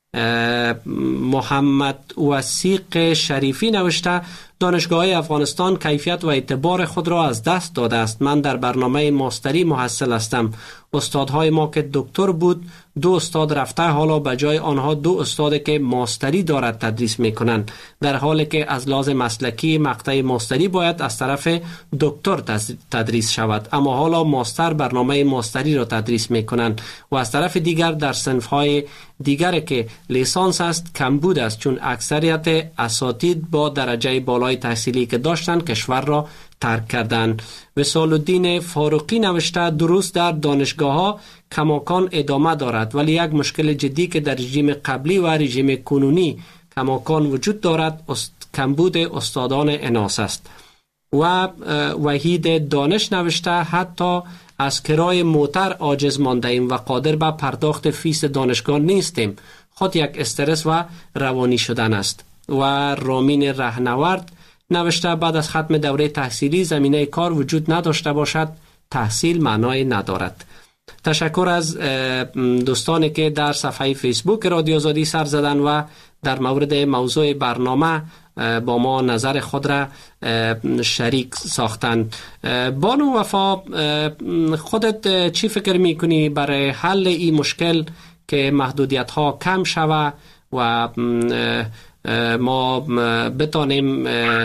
محمد وسیق شریفی نوشته دانشگاه افغانستان کیفیت و اعتبار خود را از دست داده است. من در برنامه ماستری محصل هستم. استادهای ما که دکتر بود 2 استاد رفته، حالا به جای آنها 2 استاد که ماستری دارد تدریس میکنند، در حالی که از لحاظ مسلکی مقطع ماستری باید از طرف دکتر تدریس شود، اما حالا ماستر برنامه ماستری را تدریس میکنند و از طرف دیگر در صنفهای دیگر که لیسانس است کمبود است، چون اکثریت اساتید با درجه بالای تحصیلی که داشتند کشور را ترک کردند. وصال الدین فاروقی نوشته درست در دانشگاه ها کماکان ادامه دارد، ولی یک مشکل جدی که در رژیم قبلی و رژیم کنونی کماکان وجود دارد کمبود استادان اناث است. و وحید دانش نوشته حتی از کرای موتر عاجز مانده ایم و قادر به پرداخت فیس دانشگاه نیستیم. خود یک استرس و روانی شدن است. و رامین رهنورد نوشته بعد از ختم دوره تحصیلی زمینه کار وجود نداشته باشد تحصیل معنای ندارد. تشکر از دوستانی که در صفحه فیسبوک رادیو آزادی سر زدن و در مورد موضوع برنامه با ما نظر خود را شریک ساختند. بانو وفا، خودت چی فکر میکنی برای حل این مشکل که محدودیت ها کم شود و ما بتانیم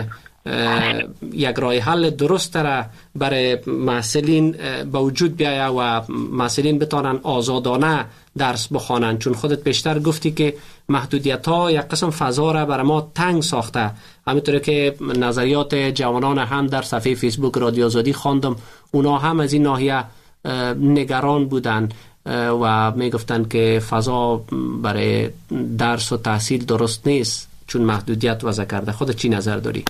یک راه حل درست را برای محصلین به وجود بیاید و محصلین بتانن آزادانه درس بخوانند؟ چون خودت بیشتر گفتی که محدودیت ها یک قسم فضا را برای ما تنگ ساخته. همینطوره که نظریات جوانان هم در صفحه فیسبوک رادیو آزادی خواندم، اونا هم از این ناحیه نگران بودن و می گفتن که فضا برای درس و تحصیل درست نیست چون محدودیت وضع کرده. خودت چی نظر داری؟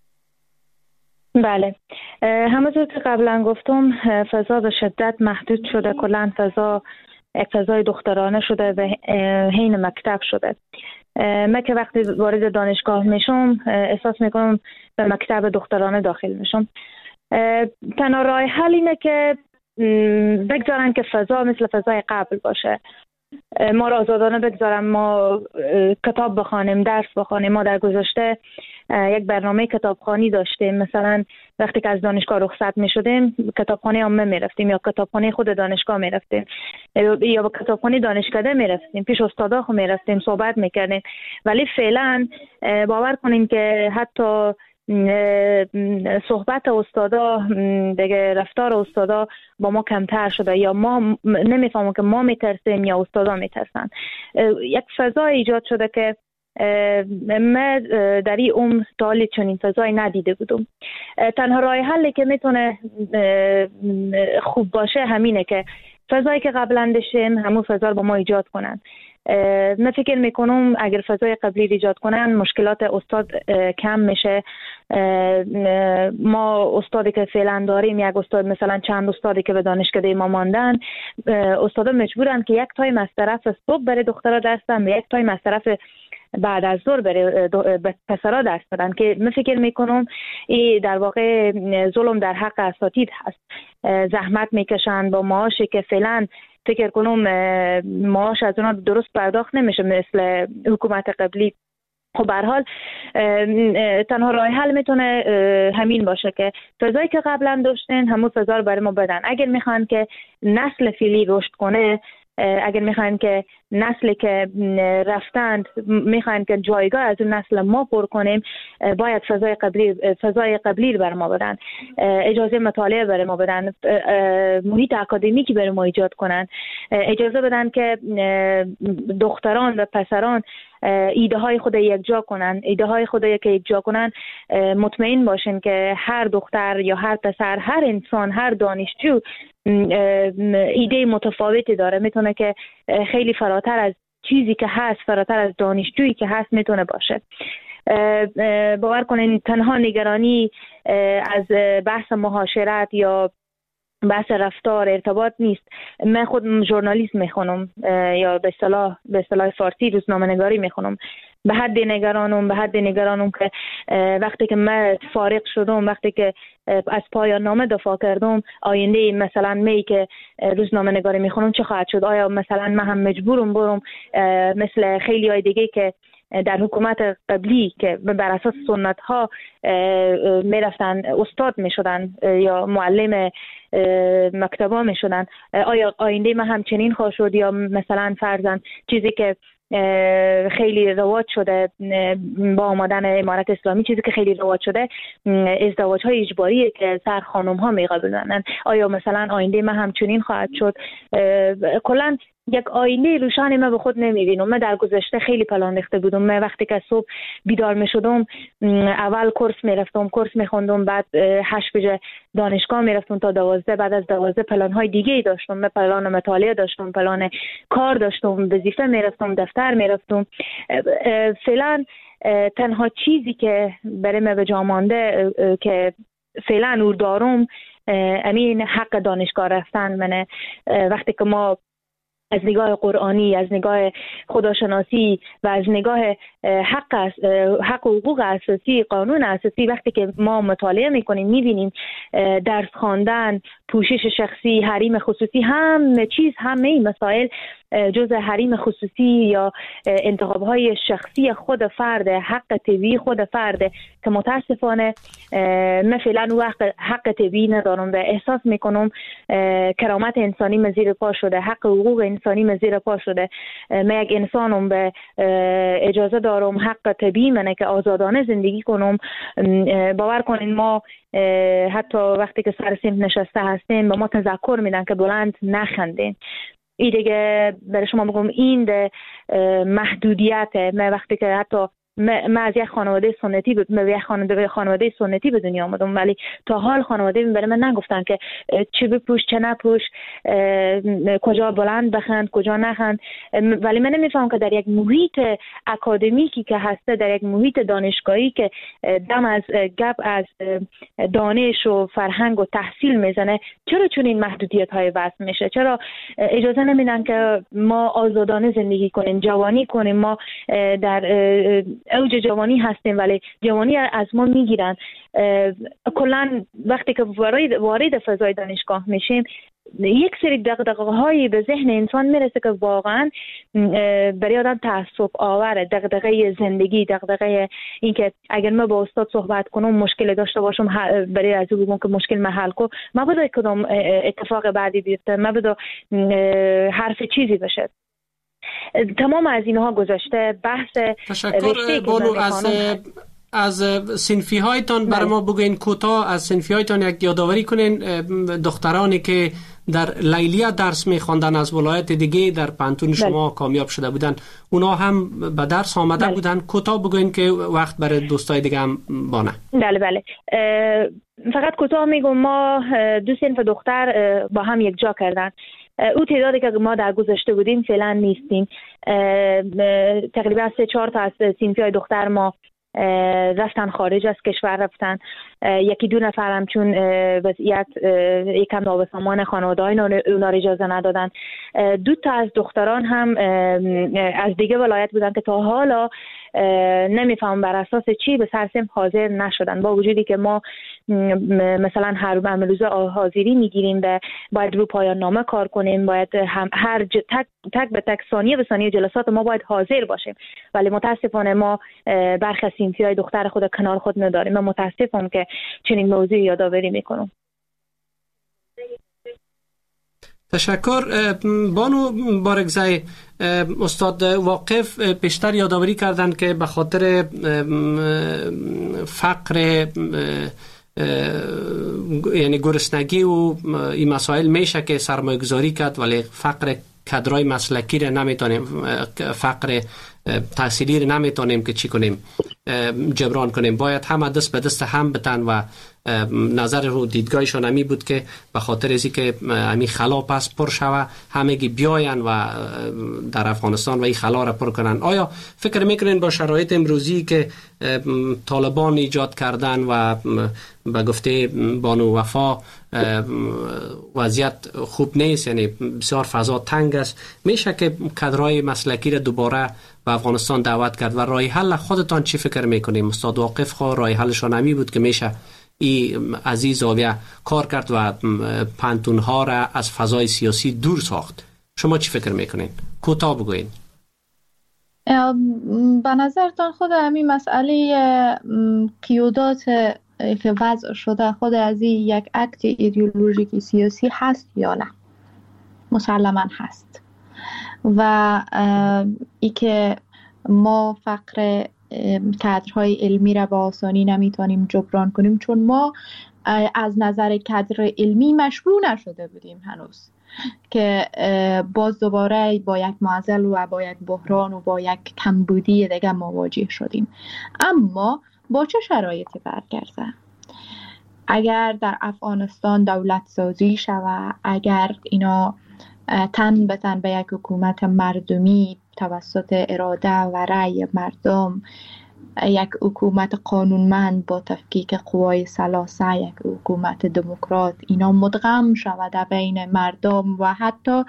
بله، همونطور که قبلا گفتم فضا به شدت محدود شده. کلا فضا یک فضای دخترانه شده و حین مکتب شده. من که وقتی وارد دانشگاه میشم احساس میکنم به مکتب دخترانه داخل میشم. تنها راه حل اینه که بگذارن که فضا مثل فضای قبل باشه، ما را آزادانه بگذارن ما کتاب بخوانیم، درس بخوانیم. ما در گذشته یک برنامه کتابخوانی داشتیم. مثلا وقتی که از دانشگاه رخصت می شدیم کتابخانه عامه می رفتیم یا کتابخانه خود دانشگاه می رفتیم یا به کتابخانه دانشکده می رفتیم، پیش استادا خو می رفتیم، صحبت می کردیم. ولی فعلا باور کنیم که حتی صحبت استادا دیگه، رفتار استادا با ما کمتر شده، یا ما نمیفهمم که ما میترسیم یا استادا میترسن. یک فضا ایجاد شده که من در این عمر تالی چنین فضای ندیده بودم. تنها راه حلی که میتونه خوب باشه همینه که فضایی که قبلا داشتیم همون فضا رو با ما ایجاد کنن. من فکر میکنم اگر فضای قبلی ایجاد کنن مشکلات استاد کم میشه. ما استادی که فعلا داریم، یک استاد مثلا چند استادی که به دانشکده ما ماندن، استادا مجبورن که یک تایم از طرف صبح برای دخترها درس بدن و یک تایم از طرف بعد از ظهر برای پسرها درس بدن، که من فکر میکنم این در واقع ظلم در حق اساتید هست. زحمت میکشن با معاشی که فعلا فکر کنم معاش از اونا درست پرداخت نمیشه مثل حکومت قبلی. خب به هر حال تنها راه حل میتونه همین باشه که فضایی که قبلا داشتن همون فضا رو برای ما بدن. اگر میخوان که نسل فعلی رشد کنه اگر میخواین که نسلی که رفتند میخواین که جایگاه از اون نسل ما پر کنیم، باید فضای قبلی بر ما بدن، اجازه مطالعه بر ما بدن، محیط اکادمیکی بر ما ایجاد کنن، اجازه بدن که دختران و پسران ایده های خود یکجا کنن. ایده های خود که یکجا کنن، مطمئن باشین که هر دختر یا هر پسر، هر انسان، هر دانشجو ایده متفاوتی داره، میتونه که خیلی فراتر از چیزی که هست، فراتر از دانشجویی که هست میتونه باشه. باور کنین تنها نگرانی از بحث معاشرت یا بحث رفتار ارتباط نیست. من خود ژورنالیسم میخونم یا به اصطلاح فارسی روزنامه‌نگاری میخونم. به حد نگرانم که وقتی که من فارغ شدم، وقتی که از پایان نامه دفاع کردم، آینده مثلا می که روزنامه نگاری میخونم چه خواهد شد؟ آیا مثلا من هم مجبورم برم مثل خیلی های دیگه که در حکومت قبلی که بر اساس سنت ها میرفتن استاد میشدن یا معلم مکتبا میشدن، آیا آینده من همچنین خواهد شد؟ یا مثلا فرضاً چیزی که خیلی رواج شده با آمدن امارت اسلامی، چیزی که خیلی رواج شده ازدواج های اجباری که سر خانم ها میقبولن، آیا مثلا آینده من همچنین خواهد شد؟ کلا یک آینده روشن من به خود نمیبینم. من در گذشته خیلی پلان ریخته بودم. من وقتی که صبح بیدار میشدم، اول کورس میرفتم، کورس میخوندم، بعد 8 بجه دانشگاه میرفتم تا 12، بعد از 12 پلان های دیگه ای داشتم. من پلان مطالعه داشتم، پلان کار داشتم، وظیفه میرفتم، دفتر میرفتم. فعلا تنها چیزی که برای من به جا مانده که فعلا او دارم امین حق دانشگاه رفتن منه. وقتی که ما از نگاه قرآنی، از نگاه خداشناسی و از نگاه حق و حقوق اساسی، قانون اساسی، وقتی که ما مطالعه میکنیم میبینیم درس خواندن، پوشش شخصی، حریم خصوصی، همه مسائل جز حریم خصوصی یا انتخاب‌های شخصی خود فرد، حق طبیعی خود فرد که متاسفانه من فعلا حق طبیعی ندارم و احساس میکنم کرامت انسانی مزیر پا شده، حق حقوق انسانی مزیر پا شده. من یک انسانم، به اجازه دارم حق طبیعی منه که آزادانه زندگی کنم. باور کنین ما حتی وقتی که سر صنف نشسته هستیم به ما تذکر میدن که بلند نخندین. این دیگه برای شما بگم این ده محدودیت. من وقتی که حتی من از یک خانواده سنتی به دنیا آمدم، ولی تا حال خانواده برای من نگفتن که چه بپوش چه نپوش، کجا بلند بخند کجا نخند. ولی من نمیفهم که در یک محیط اکادمیکی که هسته، در یک محیط دانشگاهی که دم از گپ از دانش و فرهنگ و تحصیل میزنه، چرا چون این محدودیت های وضع میشه؟ چرا اجازه نمیدن که ما آزادانه زندگی کنیم، جوانی کنیم؟ ما در اوج جوانی هستیم ولی جوانی از ما میگیرن. کلا وقتی که وارد فضای دانشگاه میشیم یک سری دغدغه‌هایی به ذهن انسان میرسه که واقعا برای آدم تعصب آوره. دغدغه زندگی، دغدغه این که اگر من با استاد صحبت کنم مشکل داشته باشم، برای از او بگم که مشکل من حل کنم، مبادا کدام اتفاق بعدی بیفته، مبادا حرف چیزی بشه. تمام از اینها گذشته. بحث تشکر بانو. از صنفی هایتان برای ما بگوین کوتاه، از صنفی هایتان یک یادآوری کنین. دخترانی که در لیلیه درس می‌خواندن از ولایت دیگه در پانتون شما کامیاب شده بودن، اونا هم به درس آمده بودن، کوتاه بگوین که وقت برای دوستای دیگه هم بانه. بله. فقط کوتاه میگم، ما 2 صنف دختر با هم یک جا کردن. او تعدادی که ما در گذشته بودیم فعلا نیستیم. تقریبا 3-4 تا از صنفی‌های دختر ما رفتن خارج از کشور، رفتن. 1-2 نفر هم چون وضعیت یکم نابسامان خانواده‌های اونا رو اجازه ندادن. 2 تا از دختران هم از دیگه ولایت بودن که تا حالا نمیفهم بر اساس چی به سرسم حاضر نشدن، با وجودی که ما مثلا هر روز حاضری میگیریم و باید رو پایان نامه کار کنیم، باید هر تک به تک ثانیه به ثانیه جلسات ما باید حاضر باشیم، ولی متاسفانه ما برخی از صنفی‌های دختر خود کنار خود نداریم. من متاسفم که چنین موضوعی یادآوری میکنم. تشکر. بانو بارگزای، استاد واقف پیشتر یادآوری کردند که به خاطر فقر یعنی گرسنگی و این مسائل میشه که سرمایه گذاری کرد، ولی فقر کادرای مسلکی رو نمیتونیم، فقر تحصیلی رو نمیتونیم که چی کنیم جبران کنیم. باید همه دست به دست هم بتن و نظر رو دیدگاهشون همی بود که به خاطر ازی که همی خلا پس پر شوه همگی بیاین و در افغانستان و این خلا را پر کنن. آیا فکر میکنین با شرایط امروزی که طالبان ایجاد کردن و به گفته بانو وفا وضعیت خوب نیست، یعنی بسیار فضا تنگ است، میشه که کادرهای مسلکی را دوباره به افغانستان دعوت کرد و راه حل خودتان چی فکر میکنیم؟ استاد واقف خو راه حلشان همی بود که میشه این عزیز زاویه کار کرد و پانتونها را از فضای سیاسی دور ساخت. شما چی فکر میکنین؟ کوتاه بگوین. به نظرتان خود همین مسئله قیودات که وضع شده خود از این یک اکت ایدئولوژیکی سیاسی هست یا نه؟ مسلماً هست. و ای که ما فقر کادرهای علمی را با آسانی نمیتونیم جبران کنیم، چون ما از نظر کادر علمی مشروع نشده بودیم هنوز که باز دوباره با یک معضل و با یک بحران و با یک کمبودی دیگه مواجه شدیم. اما با چه شرایطی برگرده؟ اگر در افغانستان دولت سازی شود، اگر اینا تن به تن به یک حکومت مردمی توسط اراده و رأی مردم، یک حکومت قانونمند با تفکیک قوای ثلاثه، یک حکومت دموکرات، اینا مدغم شود بین مردم و حتی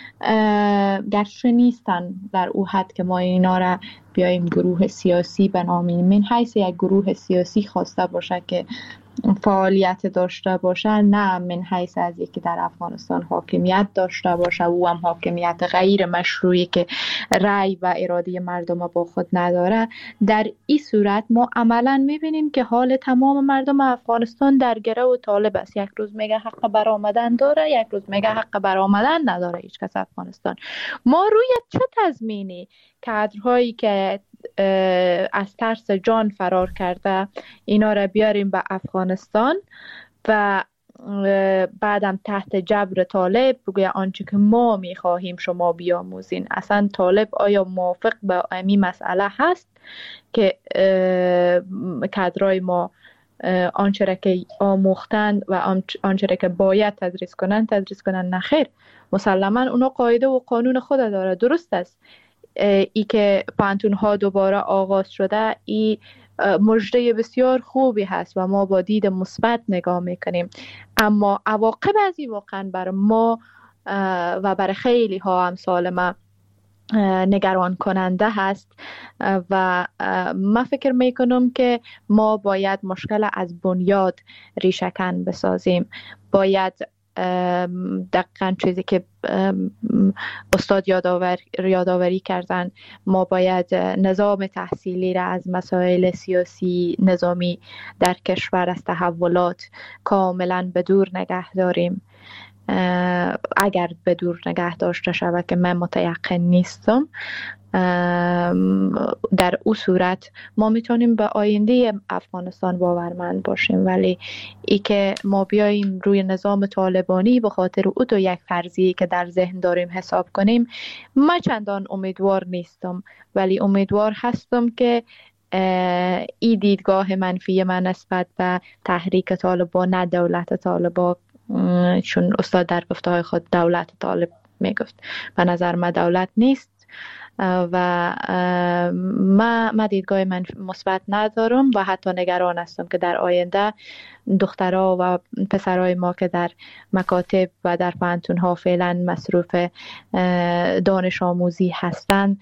گرچه نیستن در او حد که ما اینا را بیاییم گروه سیاسی بنامیم، من حیث یک گروه سیاسی خواسته باشه که فعالیت داشته باشه، نه من حیث از یکی در افغانستان حاکمیت داشته باشه، او هم حاکمیت غیر مشروعی که رأی و اراده مردم با خود نداره. در این صورت ما عملا میبینیم که حال تمام مردم افغانستان در گره و طالب است. یک روز میگه حق برآمدن داره، یک روز میگه حق برآمدن نداره هیچ کس افغانستان. ما روی چه تضمینی کادرهایی که از ترس جان فرار کرده اینا را بیاریم به افغانستان و بعدم تحت جبر طالب بگویا آنچه که ما میخواهیم شما بیاموزین؟ اصلا طالب آیا موافق به این مسئله هست که کادرای ما آنچه را که آموختن و آنچه را که باید تدریس کنن نخیر. مسلما اونا قاعده و قانون خود داره، درست است. ای که پانتون ها دوباره آغاز شده ای مژده بسیار خوبی هست و ما با دید مثبت نگاه میکنیم، اما عواقب از این واقعا بر ما و بر خیلی ها امثال ما نگران کننده هست و من فکر میکنم که ما باید مشکل از بنیاد ریشه‌کن بسازیم. باید دقیقاً چیزی که استاد یادآوری کردن، ما باید نظام تحصیلی را از مسائل سیاسی نظامی در کشور از تحولات کاملاً به دور نگه داریم. اگر به دور نگه داشته شود که من متیقن نیستم، در او صورت ما میتونیم به آینده افغانستان باورمند باشیم. ولی ای که ما بیاییم روی نظام طالبانی به خاطر او تو یک فرضیه که در ذهن داریم حساب کنیم، من چندان امیدوار نیستم، ولی امیدوار هستم که ای دیدگاه منفی من نسبت به تحریک طالبان، نه دولت طالبان، چون استاد در گفته‌های خود دولت طالب میگفت، به نظر من دولت نیست و من دیدگاه من مثبت ندارم و حتی نگران هستم که در آینده دخترها و پسرای ما که در مکاتب و در پانتون‌ها فعلا مصروف دانش آموزی هستند،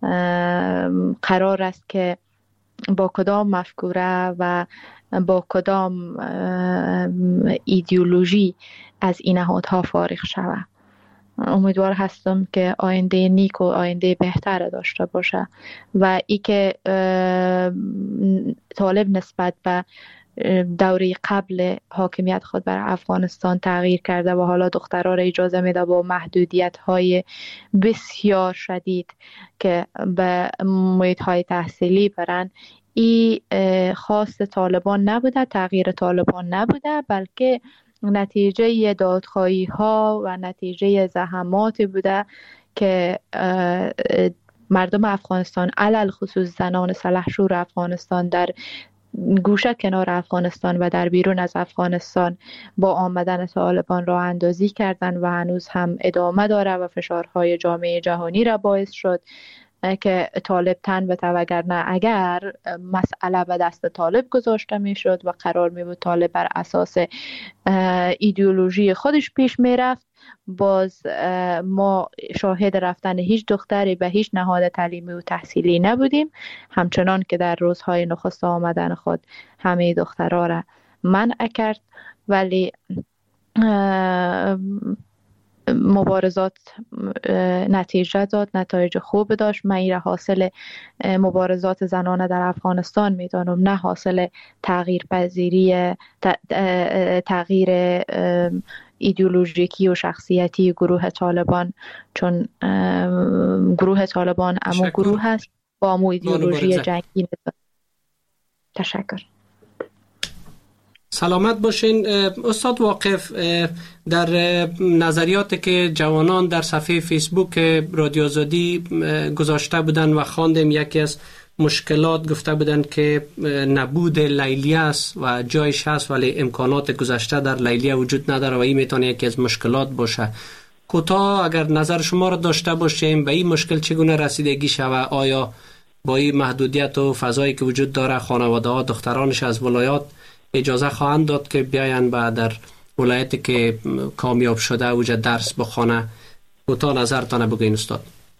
قرار است که با کدام مفکوره و با کدام ایدئولوژی از این نهادها فارغ شود. امیدوار هستم که آینده نیک و آینده بهتر داشته باشه و ای که طالب نسبت به دوره قبل حاکمیت خود بر افغانستان تغییر کرده و حالا دخترها را اجازه میده با محدودیت‌های بسیار شدید که به محیط‌های تحصیلی برن. این خواست طالبان نبوده، تغییر طالبان نبوده، بلکه نتیجه دادخواهی‌ها و نتیجه زحماتی بوده که مردم افغانستان، علل خصوص زنان سلحشور افغانستان، در گوشه کنار افغانستان و در بیرون از افغانستان با آمدن طالبان راه اندازی کردن و هنوز هم ادامه داره و فشارهای جامعه جهانی را باعث شد که طالب تن بته، وگرنه اگر مسئله به دست طالب گذاشته می شد و قرار می بود طالب بر اساس ایدئولوژی خودش پیش می رفت، باز ما شاهد رفتن هیچ دختری به هیچ نهاد تعلیمی و تحصیلی نبودیم، همچنان که در روزهای نخست آمدن خود همه دخترها را منع کرد. ولی مبارزات نتیجه داد، نتایج خوب داشت. من این حاصل مبارزات زنانه در افغانستان میدانم، نه حاصل تغییر ایدئولوژیکی و شخصیتی گروه طالبان، چون گروه طالبان اما گروه هست با امو ایدئولوژی جنگی. تشکر. سلامت باشین. استاد واقف، در نظریاتی که جوانان در صفحه فیسبوک رادیو آزادی گذاشته بودن و خواندیم، یکی از مشکلات گفته بودن که نبود لیلیه است و جایش هست ولی امکانات گذشته در لیلیه وجود نداره و این میتونه یکی از مشکلات باشه. کوتاه اگر نظر شما را داشته باشیم به این مشکل چگونه رسیدگی شود؟ آیا با این محدودیت و فضایی که وجود داره خانواده ها دخترانش از ولایات اجازه خواهند داد که بیاین و در ولایتی که کامیاب شده اوجه درس بخونه؟ کوتاه نظرتان بگوین استاد.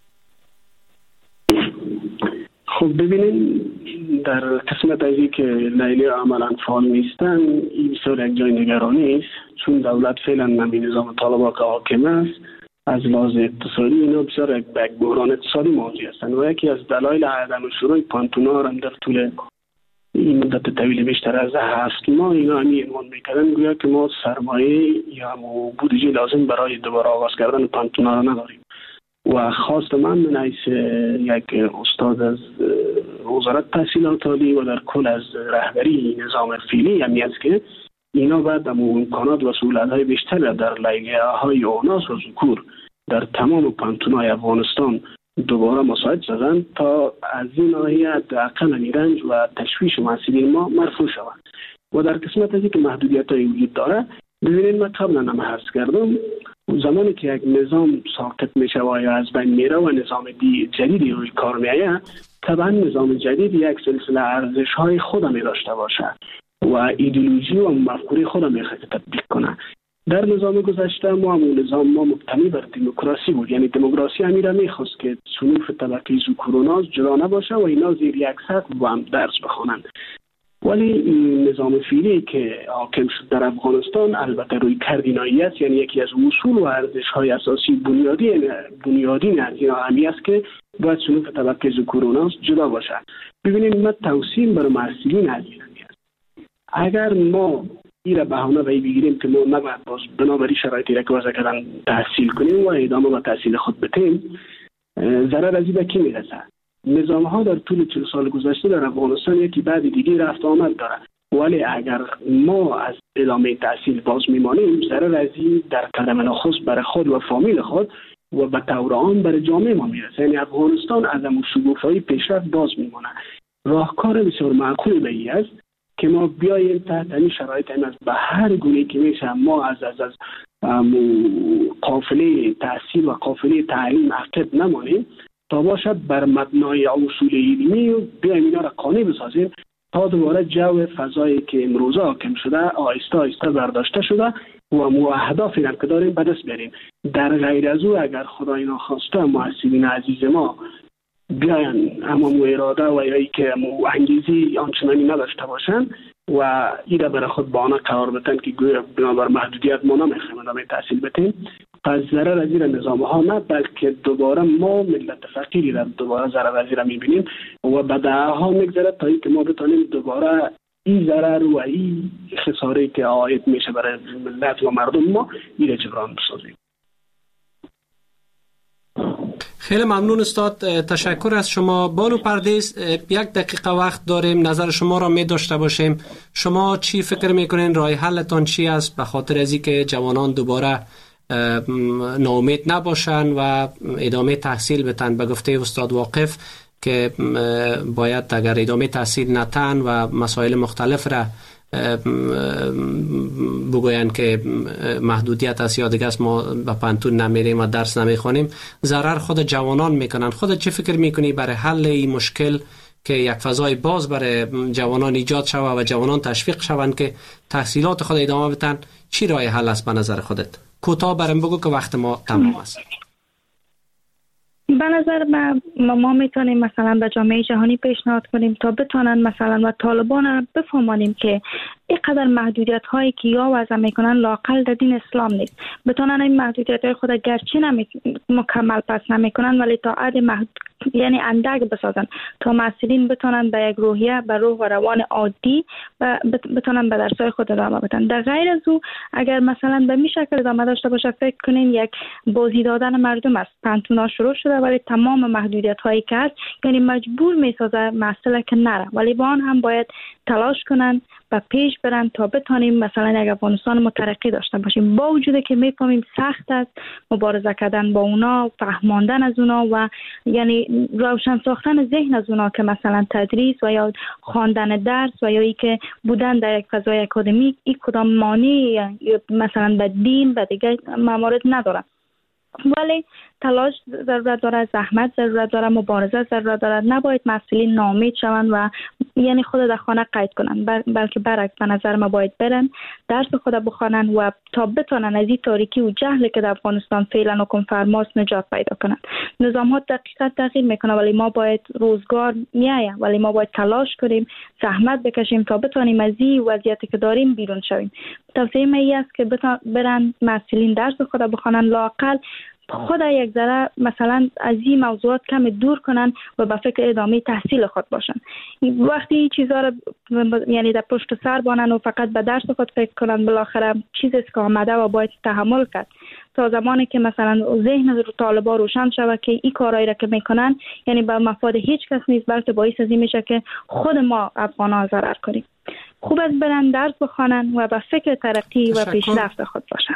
خب ببینید، در قسمت ازی که لیلی عملا فعال نیستن، این بسیار یک جای نگرانی است، چون دولت فعلا نمی نظام طالبا که حاکم است از لحاظ اقتصادی اینا بسیار یک بحران اقتصادی مواجه هستند و یکی از دلایل عدم شروع پانتونا هم در طول این مدت طویل بیشتر از 7 ماه اینا همی عنوان میکردن گویا که ما سرمایه یا بودجه لازم برای دوباره آغاز کردن پانتونا را نداریم و خواست من حیث یک استاد از وزارت تحصیلات عالی و در کل از رهبری نظام فعلی همی است که اینا باید امکانات و سهولت‌های بیشتر در لیلیه‌های اوناس و ذکور در تمام پانتونای افغانستان دوباره مساعد شدن تا از این ناحیه حداقل رنج و تشویش محصلین ما مرفوع شود. و در قسمت ازی که محدودیت‌های وجود داره، ببینید من قبلا هم عرض کردم، زمانی که یک نظام ساقط میشه و یا از بین میره و نظام جدیدی روی کار میآید، طبعا نظام جدید یک سلسله ارزش‌های خود می داشته باشه و ایدئولوژی و مفکوره خود می تطبیق کنه. در نظام گذشته ما مبتنی بر دموکراسی بود، یعنی دموکراسی همی را میخواست که صنوف طبقه ذکور و ناز جدا نباشه و اینا زیر یک سقف با هم درس بخوانند. ولی نظام فعلی که حاکم شد در افغانستان البته روی کردینایی است، یعنی یکی از اصول و ارزش‌های اساسی بنیادین از اینا همی است که باید صنوف طبقه ذکور و ناز جدا باشه. ببینید ما توصیل بر محصلین عزیزی است. اگر ما این را بهانه به بگیریم که ما نباید باز بنابراین شرایطی را که وضع کردن تحصیل کنیم و ادامه به تحصیل خود بدیم، ضرر از این به کی میرسه؟ نظام ها در طول 40 سال گذشته در افغانستان یکی بعد دیگه رفت آمد داره، ولی اگر ما از ادامه تحصیل باز میمانیم، ضرر از این در قدم نخست برای خود و فامیل خود و به طور عام برای جامعه ما میرسه. یعنی افغانستان از اون شگفت‌های پیشرفت باز میمونه. راهکار بسیار معقول به این است که ما بیاییم تحت این شرایط از به هر گونه که میشه ما از قافله تحصیل و قافله تعلیم عقب نمانیم تا باشد بر مبنای اصول علمی بیاییم اینا را قانع بسازیم تا دوباره جو فضایی که امروزه حاکم شده آهسته آهسته برداشته شده و اهدافی را که داریم به دست بیاریم. در غیر از او اگر خدای ناخواسته محصلین عزیز ما بیاین اما اراده و یا ای که انگیزی آنچنانی نداشته باشن و ایره برای خود بهانه قرار بدن که گویا بنابر محدودیت ما نمیخوایم ادامه تحصیل بدیم، پس ضرر از این نظام ها نه بلکه دوباره ما ملت فقیری را دوباره ضرر از این میبینیم و به دهها میگذره تا اینکه ما بتانیم دوباره این ضرر و این خساره که عاید میشه برای ملت و مردم ما این جبران بسازیم. خیلی ممنون استاد، تشکر از شما. بانو پردیس، 1 دقیقه وقت داریم، نظر شما را می داشته باشیم. شما چی فکر میکنین؟ راه حلتان چی است به خاطر از اینکه جوانان دوباره ناامید نباشن و ادامه تحصیل بتن؟ به گفته استاد واقف که باید اگر ادامه تحصیل نتن و مسائل مختلف را بگوین که محدودیت است یا دیگه است، ما به پانتون نمیریم و درس نمیخوانیم، ضرر خود جوانان میکنن. خودت چه فکر میکنی برای حل این مشکل که یک فضای باز برای جوانان ایجاد شود و جوانان تشویق شوند که تحصیلات خود ادامه بدن؟ چی راه حل است به نظر خودت؟ کوتاه برام بگو که وقت ما تمام است. به نظر ما میتونیم مثلا به جامعه جهانی پیشنهاد کنیم تا بتونن مثلا و طالبان را بفهمانیم که اینقدر محدودیت هایی که یا وضع میکنن لااقل در دین اسلام نیست. بتونن این محدودیت های خود گرچه مکمل پس نمیکنن ولی تا حد یعنی اندک بسازن تا مسئولین بتونن به یک روحیه، به روح و روان عادی و بتونن به درسای خود ادامه بدن. در غیر از او اگر مثلا به می شکل ادامه داشته باشه، فکر کنین یک بازی دادن مردم است. پانتونا شروع شده ولی تمام محدودیت هایی که هست یعنی مجبور میسازه مسئله که نره، ولی با آن هم باید تلاش کنن و پیش برن تا بتونیم مثلا یک افغانستان مترقی داشته باشیم. با وجود که میفهمیم سخت است مبارزه کردن با اونا، فهماندن از اونا و یعنی روشن ساختن ذهن از اونا که مثلا تدریس و یا خواندن درس و یا ای که بودن در یک فضای اکادمیک این کدام مانع مثلا به دین و دیگه موارد نداره. ولی تلاش ضرورت داره، زحمت ضرورت داره، مبارزه ضرورت داره. نباید مسئولین ناامید شوند و یعنی خود در خانه قید کنن، بلکه برعکس به نظر ما باید برن درس خود بخوانن و تا بتونن از این تاریکی و جهل که در افغانستان فعلا حکم فرماست نجات پیدا کنن. نظام ها دقیقاً تغییر میکنه ولی ما باید روزگار میایه ولی ما باید تلاش کنیم، زحمت بکشیم تا بتونیم از این وضعیتی که داریم بیرون شویم. توصیه من است که برن مسئولین درس خود بخوانن، لااقل خود یک ذره مثلا از این موضوعات کم دور کنن و به فکر ادامه تحصیل خود باشن. وقتی چیزا رو یعنی در پشت سر بانن و فقط به درس خود فکر کنن، بالاخره چیزی که آمده و باید تحمل کرد تا زمانی که مثلا ذهن طالبان روشن شود که این کارایی را که میکنن یعنی به مفاد هیچ کس نیست، بلکه باعث از این میشه که خود ما افغان‌ها ضرر کنیم. خوب است برن درس بخوانن و به فکر ترقی و پیشرفت خود باشن.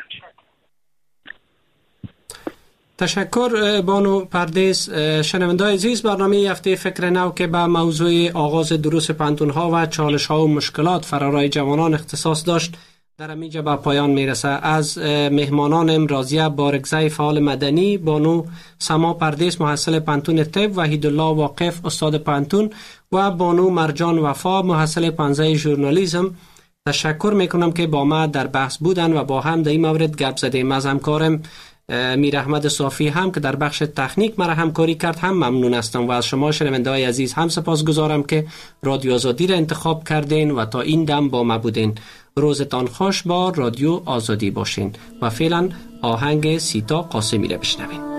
تشکر بانو پردیس. شنونده‌های عزیز، برنامه هفته فکر نو که به موضوع آغاز دروس پانتون‌ها و چالش‌ها و مشکلات فرارای جوانان اختصاص داشت در اینجا به پایان میرسه. از مهمانان امروزی بارگزای فعال مدنی بانو سما پردیس محصل پانتون طب، وحیدالله واقف استاد پانتون و بانو مرجان وفا محصل پانزه ژورنالیسم تشکر میکنم که با ما در بحث بودن و با هم در این مورد گپ زدیم. از همکارم میر احمد صافی هم که در بخش تکنیک مرا همکاری کرد هم ممنون هستم و از شما شنونده‌های عزیز هم سپاسگزارم که رادیو آزادی را انتخاب کردین و تا این دم با ما بودین. روزتان خوش با رادیو آزادی باشین و فعلا آهنگ سیتا قاسمی را بشنوین.